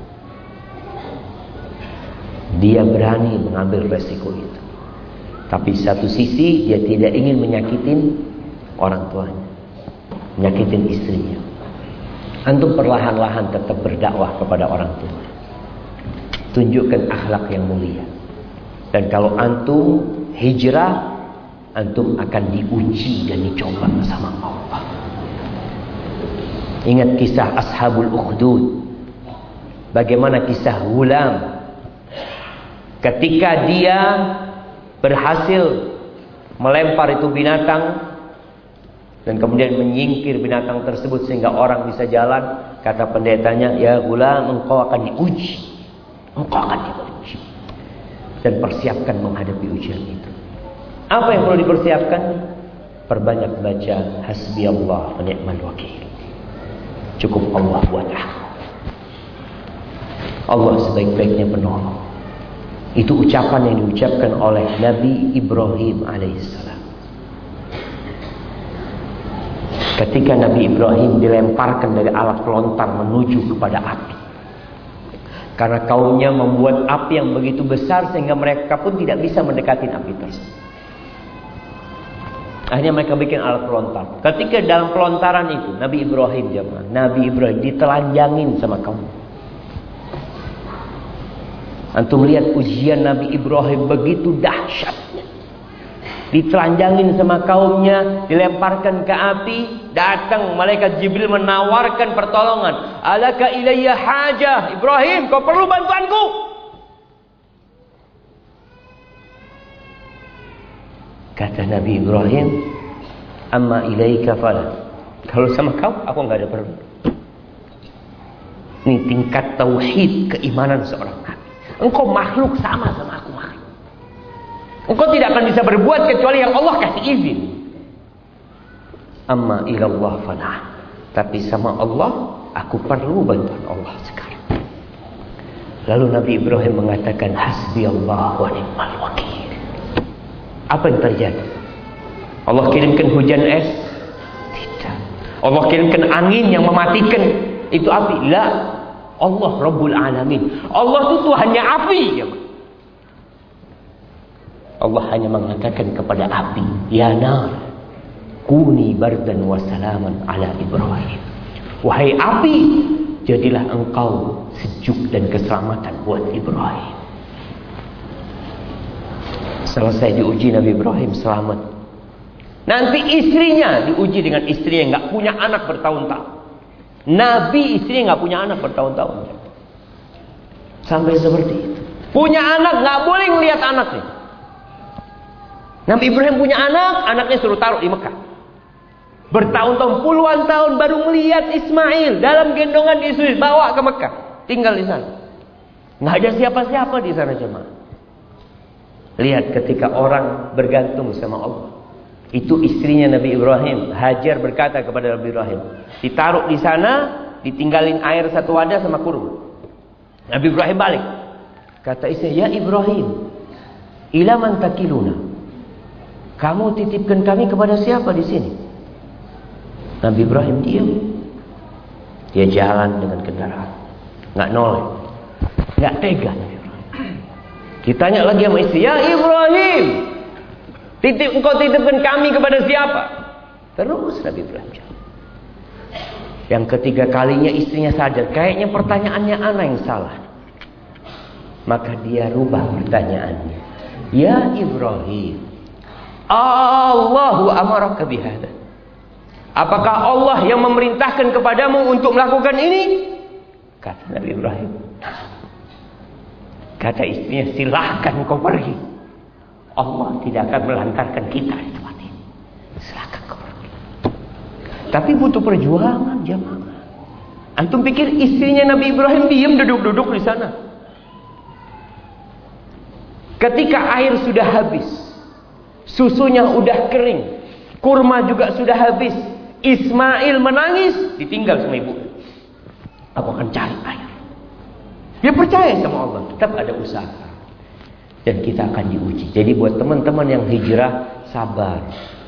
dia berani mengambil resiko itu. Tapi satu sisi dia tidak ingin menyakitin orang tuanya, menyakitin istrinya. Antum perlahan-lahan tetap berdakwah kepada orang tua. Tunjukkan akhlak yang mulia. Dan kalau antum hijrah, antum akan diuji dan dicoba sama Allah. Ingat kisah Ashabul Ukhdud. Bagaimana kisah Ghulam. Ketika dia berhasil melempar itu binatang dan kemudian menyingkir binatang tersebut sehingga orang bisa jalan, kata pendetanya, ya Ghulam, engkau akan diuji, engkau akan diuji, dan persiapkan menghadapi ujian itu. Apa yang perlu dipersiapkan? Perbanyak baca hasbi Allah wa ni'mal wakil. Cukup Allah buat aku. Allah sebaik-baiknya penolong. Itu ucapan yang diucapkan oleh Nabi Ibrahim alaihissalam. Ketika Nabi Ibrahim dilemparkan dari alat pelontar menuju kepada api. Karena kaumnya membuat api yang begitu besar sehingga mereka pun tidak bisa mendekati api tersebut. Akhirnya mereka bikin alat pelontar. Ketika dalam pelontaran itu, Nabi Ibrahim jemaah, Nabi Ibrahim ditelanjangin sama kaum. Antum lihat ujian Nabi Ibrahim begitu dahsyatnya. Ditelanjangin sama kaumnya, dilemparkan ke api, datang malaikat Jibril menawarkan pertolongan. Alaka ilayya hajah, Ibrahim, kau perlu bantuanku? Kata Nabi Ibrahim, amma ilaika fala. Kalau sama kau, aku enggak ada perlu. Ini tingkat tauhid keimanan seorang nabi. Engkau makhluk sama sama aku makhluk. Engkau tidak akan bisa berbuat kecuali yang Allah kasih izin. Amma ilallah fala. Tapi sama Allah, aku perlu bantuan Allah sekarang. Lalu Nabi Ibrahim mengatakan, hasbi Allah wa ni'mal wakil. Apa yang terjadi? Allah kirimkan hujan es? Tidak. Allah kirimkan angin yang mematikan itu api? La. Allah Rabbul Alamin. Allah itu Tuhannya api. Allah hanya mengatakan kepada api, ya nar, kuni bardan wa salaman ala Ibrahim. Wahai api, jadilah engkau sejuk dan keselamatan buat Ibrahim. Selesai diuji Nabi Ibrahim selamat. Nanti istrinya diuji dengan istri yang nggak punya anak bertahun-tahun. Nabi istrinya nggak punya anak bertahun-tahun. Sampai seperti itu. Punya anak nggak boleh ngelihat anaknya. Nabi Ibrahim punya anak, anaknya suruh taruh di Mekah. Bertahun-tahun, puluhan tahun baru melihat Ismail dalam gendongan Yesus, bawa ke Mekah, tinggal di sana. Nggak ada siapa-siapa di sana jemaah. Lihat ketika orang bergantung sama Allah. Itu istrinya Nabi Ibrahim, Hajar berkata kepada Nabi Ibrahim, ditaruh di sana, ditinggalin air satu wadah sama kurma. Nabi Ibrahim balik. Kata istri, ya Ibrahim, ila man takiluna? Kamu titipkan kami kepada siapa di sini? Nabi Ibrahim diam. Dia jalan dengan kendaraan, nggak noleh, nggak tega Nabi Ibrahim. Ditanya lagi sama istri, ya Ibrahim, titip engkau titipkan kami kepada siapa? Terus Nabi Ibrahim jalan. Yang ketiga kalinya istrinya sadar, kayaknya pertanyaannya ana yang salah. Maka dia rubah pertanyaannya. Ya Ibrahim, Allahu amaraka bihada. Apakah Allah yang memerintahkan kepadamu untuk melakukan ini? Kata Nabi Ibrahim. Kata istrinya, silahkan kau pergi. Allah tidak akan melantarkan kita di tempat ini. Silahkan kau pergi. Tapi butuh perjuangan jamaah. Antum pikir istrinya Nabi Ibrahim diam duduk-duduk di sana? Ketika air sudah habis, susunya udah kering, kurma juga sudah habis, Ismail menangis, ditinggal sama ibu. Aku akan cari air. Dia percaya sama Allah, tetap ada usaha. Dan kita akan diuji. Jadi buat teman-teman yang hijrah, sabar.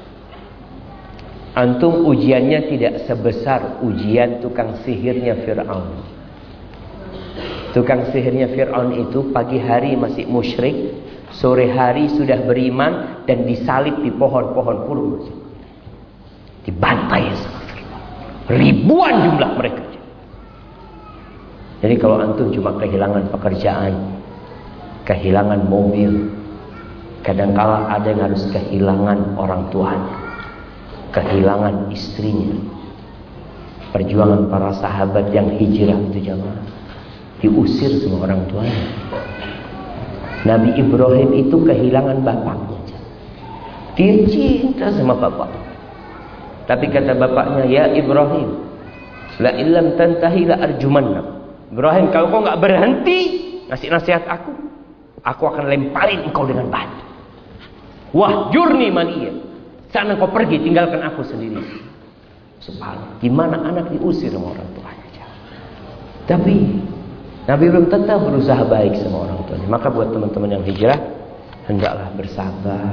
Antum ujiannya tidak sebesar ujian tukang sihirnya Fir'aun. Tukang sihirnya Fir'aun itu pagi hari masih musyrik, sore hari sudah beriman dan disalib di pohon-pohon purba. Dibantai sama Fir'aun. Ribuan jumlah mereka. Jadi kalau antum cuma kehilangan pekerjaan, kehilangan mobil, kadangkala ada yang harus kehilangan orang tuanya, kehilangan istrinya. Perjuangan para sahabat yang hijrah itu jamaah, diusir sama orang tuanya. Nabi Ibrahim itu kehilangan bapaknya. Dia cinta sama bapak, tapi kata bapaknya, ya Ibrahim, la illam tantahi la arjumannak. Ibrahim, kalau kau nggak berhenti ngasih nasihat aku, aku akan lemparin engkau dengan batu. Wah, jurni mania. Sana kau pergi, tinggalkan aku sendiri. Subhanallah, gimana anak diusir sama orang tuanya. Tapi Nabi Ibrahim tetap berusaha baik sama orang tuanya. Maka buat teman-teman yang hijrah, hendaklah bersabar.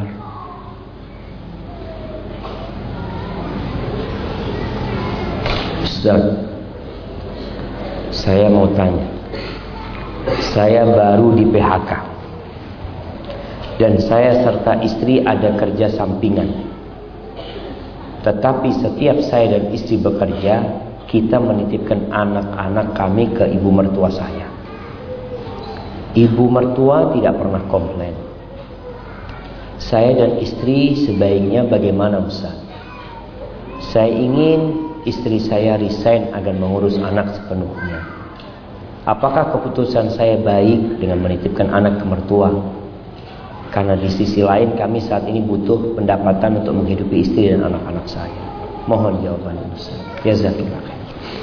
Ustaz, saya mau tanya. Saya baru di P H K dan saya serta istri ada kerja sampingan. Tetapi setiap saya dan istri bekerja, kita menitipkan anak-anak kami ke ibu mertua saya. Ibu mertua tidak pernah komplain. Saya dan istri sebaiknya bagaimana Ustaz? Saya ingin istri saya resign agar mengurus anak sepenuhnya. Apakah keputusan saya baik dengan menitipkan anak ke mertua? Karena di sisi lain kami saat ini butuh pendapatan untuk menghidupi istri dan anak-anak saya. Mohon jawabannya Ustaz. Jazakallah khair.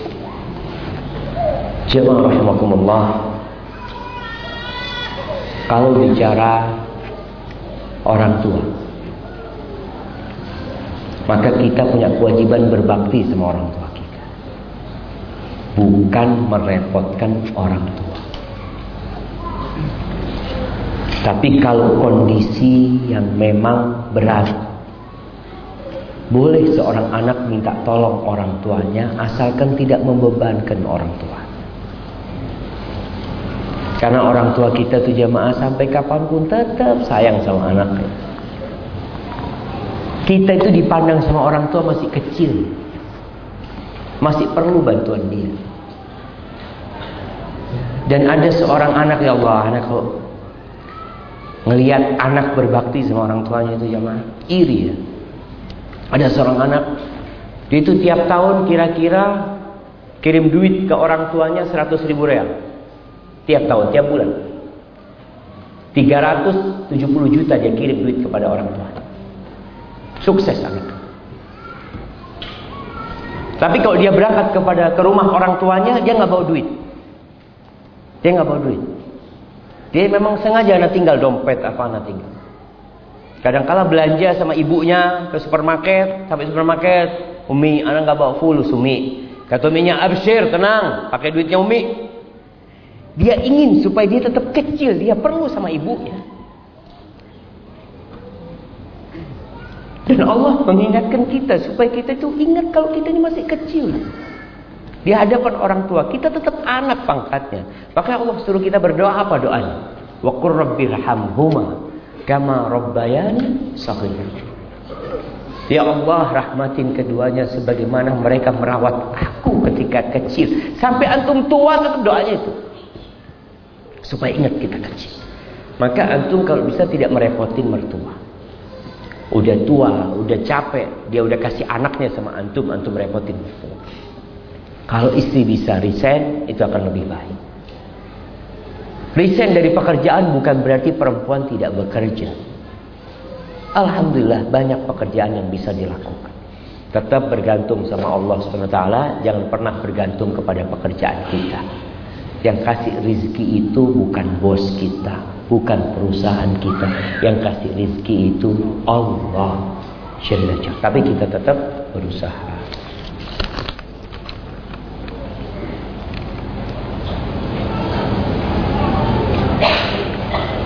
Jemaah rahimakumullah. Kalau bicara orang tua, maka kita punya kewajiban berbakti sama orang tua kita, bukan merepotkan orang tua. Tapi kalau kondisi yang memang berat, boleh seorang anak minta tolong orang tuanya, asalkan tidak membebankan orang tua. Karena orang tua kita tuh jamaah sampai kapanpun tetap sayang sama anaknya. Kita itu dipandang sama orang tua masih kecil, masih perlu bantuan dia. Dan ada seorang anak, ya Allah, anak kalau ngelihat anak berbakti sama orang tuanya itu jamaah, iri ya. Ada seorang anak, dia itu tiap tahun kira-kira kirim duit ke orang tuanya seratus ribu real. Tiap tahun, tiap bulan tiga ratus tujuh puluh juta dia kirim duit kepada orang tuanya. Sukses anak. Tapi kalau dia berangkat kepada ke rumah orang tuanya, dia nggak bawa duit. Dia nggak bawa duit. Dia memang sengaja anak tinggal dompet apa anak tinggal. Kadang-kala belanja sama ibunya ke supermarket, sampai supermarket, Umi, anak nggak bawa fulus Umi. Kata Uminya, absyir, tenang, pakai duitnya Umi. Dia ingin supaya dia tetap kecil, dia perlu sama ibunya. Dan Allah mengingatkan kita supaya kita itu ingat kalau kita ini masih kecil. Di hadapan orang tua, kita tetap anak pangkatnya. Maka Allah suruh kita berdoa apa doanya? Wa qur rabbirhamhuma kama rabbayani shaghira. Ya Allah, rahmatin keduanya sebagaimana mereka merawat aku ketika kecil. Sampai antum tua tetap doanya itu. Supaya ingat kita kecil. Maka antum kalau bisa tidak merepotin mertua. Udah tua, udah capek, dia udah kasih anaknya sama antum, antum merepotin mertua. Kalau istri bisa resign, itu akan lebih baik. Resign dari pekerjaan bukan berarti perempuan tidak bekerja. Alhamdulillah banyak pekerjaan yang bisa dilakukan. Tetap bergantung sama Allah subhanahu wa taala, jangan pernah bergantung kepada pekerjaan kita. Yang kasih rizki itu bukan bos kita, bukan perusahaan kita. Yang kasih rizki itu Allah. Tapi kita tetap berusaha.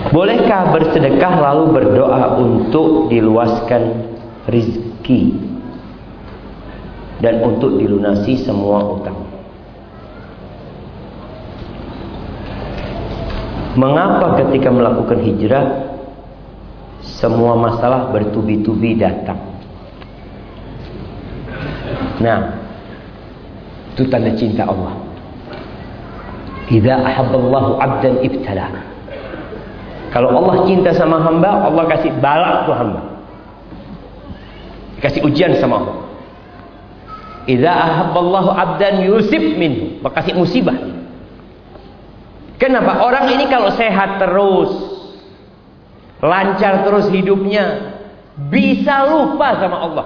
Bolehkah bersedekah lalu berdoa untuk diluaskan rizki dan untuk dilunasi semua utang? Mengapa ketika melakukan hijrah semua masalah bertubi-tubi datang? Nah, itu tanda cinta Allah. Idza ahabballahu 'abdan ibtala. Kalau Allah cinta sama hamba, Allah kasih balak tuh hamba. Kasih ujian sama Allah. Idza ahabballahu 'abdan yusib minhu, kasih musibah. Kenapa? Orang ini kalau sehat terus, lancar terus hidupnya, bisa lupa sama Allah.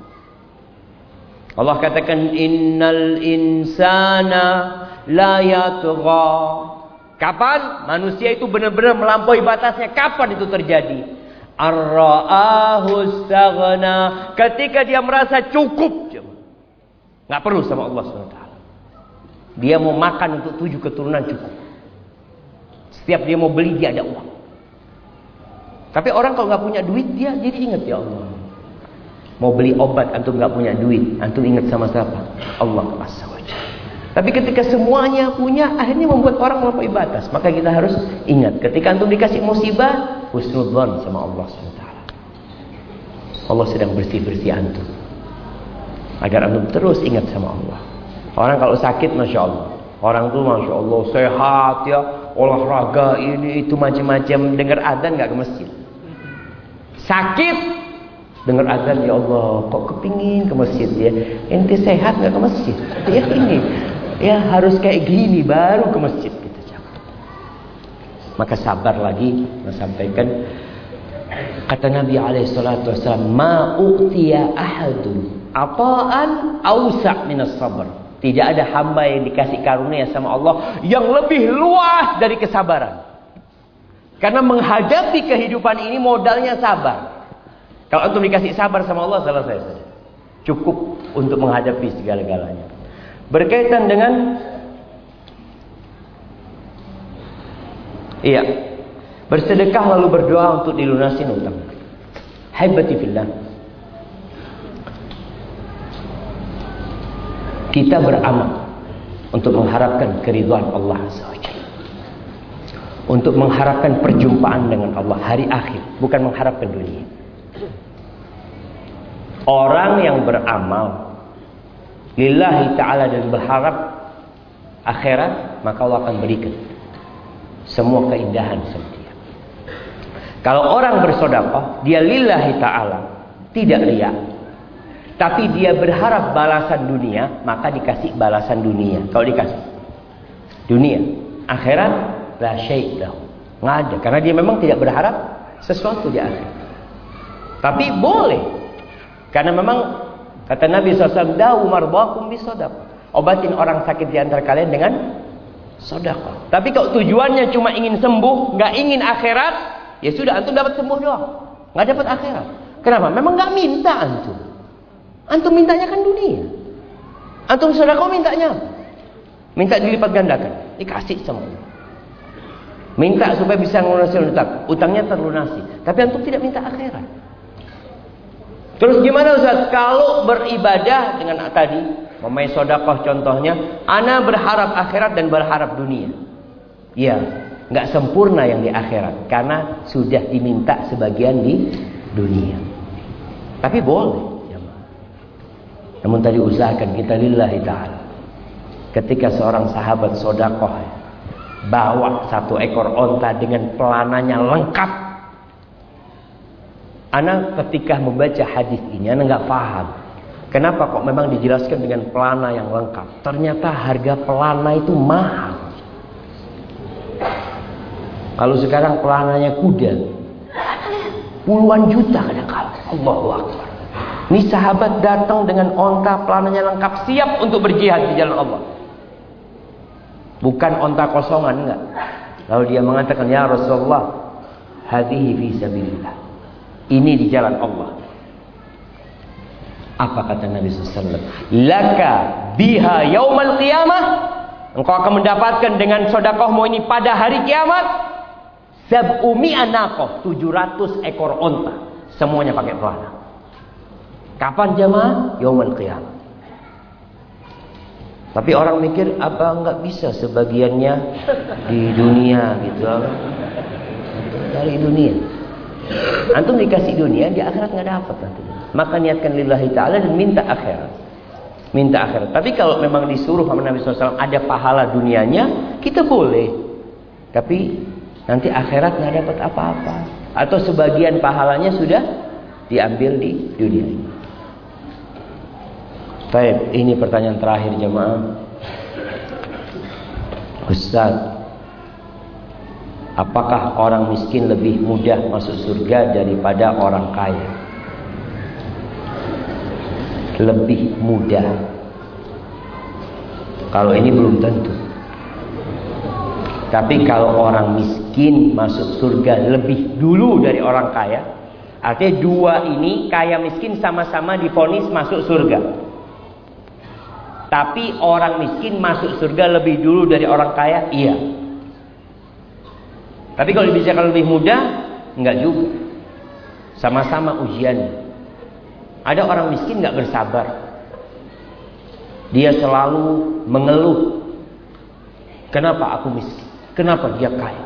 Allah katakan innal insana la yatgha. Kapan manusia itu benar-benar melampaui batasnya? Kapan itu terjadi? Ar-ra'ahu istaghna, ketika dia merasa cukup, nggak perlu sama Allah subhanahu wa taala. Dia mau makan untuk tujuh keturunan cukup. Setiap dia mau beli dia ada uang. Tapi orang kalau nggak punya duit dia jadi ingat ya Allah. Mau beli obat antum nggak punya duit, antum ingat sama siapa? Allah Azza wa Jalla. Tapi ketika semuanya punya, akhirnya membuat orang melampaui batas. Maka kita harus ingat, ketika antum dikasih musibah, husnudzon sama Allah subhanahu wa taala. Allah sedang bersih-bersih antum, agar antum terus ingat sama Allah. Orang kalau sakit, masya Allah, orang tuh masya Allah sehat ya, olahraga ini itu macam-macam, dengar adzan nggak ke masjid. Sakit, dengar adzan, ya Allah, kok kepingin ke masjid ya? Ente sehat nggak ke masjid? Ya ini, ya harus kayak gini baru ke masjid gitu. Maka sabar lagi, menyampaikan kata Nabi alaihi salatu wasallam, ma uqtiya ahadun ata'an awsa' minas sabr. Tidak ada hamba yang dikasih karunia sama Allah yang lebih luas dari kesabaran. Karena menghadapi kehidupan ini modalnya sabar. Kalau antum dikasih sabar sama Allah, selesai saja. Cukup untuk menghadapi segala-galanya. Berkaitan dengan iya, bersedekah lalu berdoa untuk dilunasi utang. Haibati fillah, kita beramal untuk mengharapkan keridhaan Allah Azza wa Jalla, untuk mengharapkan perjumpaan dengan Allah hari akhir, bukan mengharapkan dunia. Orang yang beramal lillahi ta'ala dan berharap akhirat, maka Allah akan berikan semua keindahan sama dia. Kalau orang bersedekah, dia lillahi ta'ala, tidak riya, tapi dia berharap balasan dunia, maka dikasih balasan dunia. Kalau dikasih dunia, akhirat la syai' lahu, nggak ada, karena dia memang tidak berharap sesuatu di akhirat. Tapi boleh, karena memang kata Nabi shallallahu alaihi wasallam, dawu marbakum bisadaqah, obatin orang sakit di antara kalian dengan sedekah. Tapi kalau tujuannya cuma ingin sembuh, nggak ingin akhirat, ya sudah, antum dapat sembuh doang, nggak dapat akhirat. Kenapa? Memang nggak minta antum. Antum mintanya kan dunia. Antum sedekah mintanya, minta dilipat gandakan, dikasih sama Allah. Minta supaya bisa melunasi utang, utangnya terlunasi. Tapi antum tidak minta akhirat. Terus gimana Ustaz? Kalau beribadah dengan tadi, memai sedekah contohnya, ana berharap akhirat dan berharap dunia. Ya, nggak sempurna yang di akhirat, karena sudah diminta sebagian di dunia. Tapi boleh. Namun tadi usahakan kita lillahi ta'ala. Ketika seorang sahabat sedekah bawa satu ekor onta dengan pelananya lengkap, ana ketika membaca hadis ini, ana nggak paham kenapa kok memang dijelaskan dengan pelana yang lengkap. Ternyata harga pelana itu mahal. Kalau sekarang pelananya kuda puluhan juta kadang-kala. Allahu Akbar. Ini sahabat datang dengan onta pelananya lengkap, siap untuk berjihad di jalan Allah. Bukan onta kosongan, enggak. Lalu dia mengatakan, ya Rasulullah, hadhihi fi sabilillah, ini di jalan Allah. Apa kata Nabi shallallahu alaihi wasallam? Laka biha yaumal qiyamah, engkau akan mendapatkan dengan sedekahmu ini pada hari kiamat Sab'umi anaqah, tujuh ratus ekor onta, semuanya pakai pelana. Kapan jamaah? Yaumul qiyamah. Tapi orang mikir, apa enggak bisa sebagiannya di dunia gitu. Dari dunia. Antum dikasih dunia, di akhirat enggak dapat nanti. Maka niatkan lillahi ta'ala dan minta akhirat. Minta akhirat. Tapi kalau memang disuruh sama Nabi shallallahu alaihi wasallam ada pahala dunianya, kita boleh. Tapi nanti akhirat nggak dapat apa-apa. Atau sebagian pahalanya sudah diambil di dunia ini. Baik, ini pertanyaan terakhir jemaah. Ustaz, apakah orang miskin lebih mudah masuk surga daripada orang kaya? Lebih mudah. Kalau ini belum tentu. Tapi kalau orang miskin masuk surga lebih dulu dari orang kaya, artinya dua ini, kaya miskin sama-sama divonis masuk surga. Tapi orang miskin masuk surga lebih dulu dari orang kaya, iya. Tapi kalau dibicarakan lebih mudah, enggak juga. Sama-sama ujiannya. Ada orang miskin enggak bersabar. Dia selalu mengeluh. Kenapa aku miskin? Kenapa dia kaya?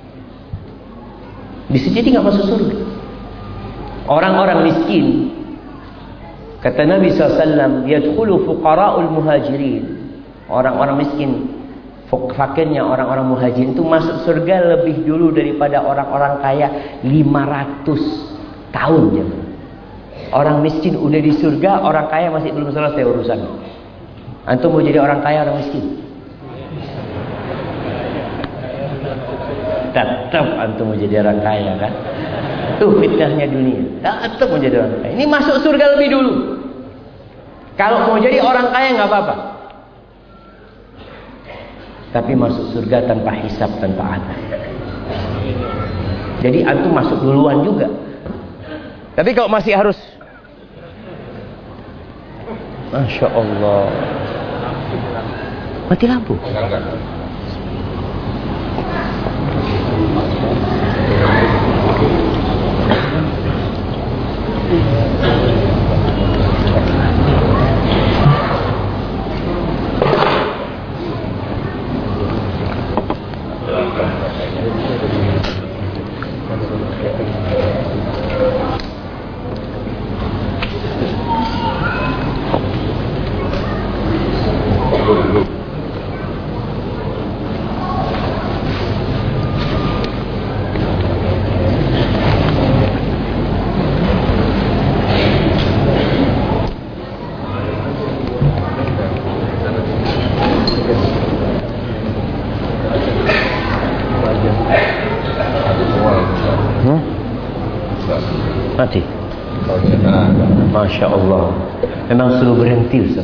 Bisa jadi nggak masuk surga. Orang-orang miskin, kata Nabi shallallahu alaihi wasallam, yadkhulu fuqara'ul muhajirin. Orang-orang miskin, fakirnya orang-orang muhajirin itu masuk surga lebih dulu daripada orang-orang kaya lima ratus tahun. Ya. Orang miskin udah di surga, orang kaya masih belum selesai urusannya. Antum mau jadi orang kaya, orang miskin? Tetap antum mau jadi orang kaya kan? Itu fitnahnya dunia. Tetap mau jadi orang kaya. Ini masuk surga lebih dulu. Kalau mau jadi orang kaya nggak apa-apa. Tapi masuk surga tanpa hisab, tanpa adab. Jadi antum masuk duluan juga. Tapi kalau masih harus, Masya Allah. Mati lampu. Mati. Masya Allah. Memang suruh berhenti Ustaz.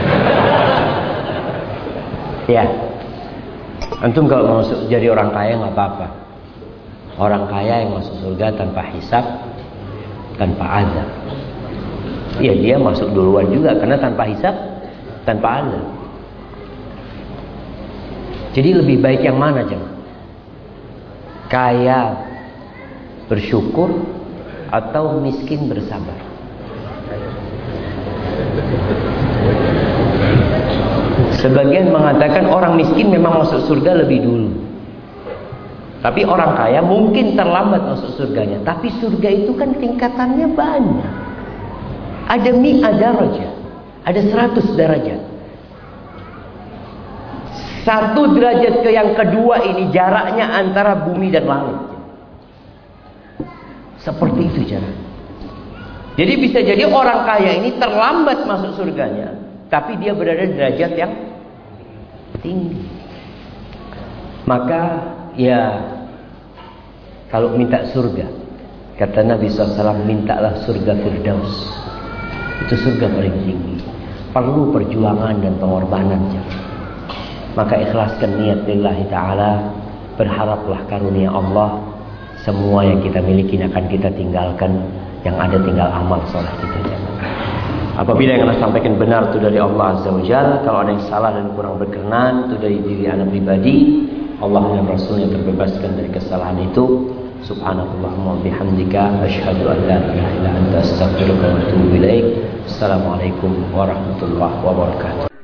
Ya. Antum kalau mau masuk jadi orang kaya nggak apa-apa. Orang kaya yang masuk surga tanpa hisab, tanpa azab. Ya dia masuk duluan juga karena tanpa hisab, tanpa azab. Jadi lebih baik yang mana jemaah? Kaya bersyukur atau miskin bersabar? Sebagian mengatakan orang miskin memang masuk surga lebih dulu. Tapi orang kaya mungkin terlambat masuk surganya. Tapi surga itu kan tingkatannya banyak. Ada mi'ah darajat, ada seratus derajat. Satu derajat ke yang kedua ini jaraknya antara bumi dan langit. Seperti itu cara. Jadi bisa jadi orang kaya ini terlambat masuk surganya, tapi dia berada di derajat yang tinggi. Maka ya kalau minta surga, kata Nabi shallallahu alaihi wasallam, mintalah surga Firdaus. Itu surga paling tinggi. Perlu perjuangan dan pengorbanan. Maka ikhlaskan niat lillahi ta'ala. Berharaplah karunia Allah. Semua yang kita miliki akan kita tinggalkan. Yang ada tinggal amal soleh kita. Apabila yang kita sampaikan benar itu dari Allah Azza wa Jalla, kalau ada yang salah dan kurang berkenan itu dari diri anak pribadi. Allah dan Rasulnya terbebaskan dari kesalahan itu. Subhanallahumma bihamdika asyhadu an la ilaha illa anta astaghfiruka wa atubu ilaik. Assalamualaikum warahmatullahi wabarakatuh.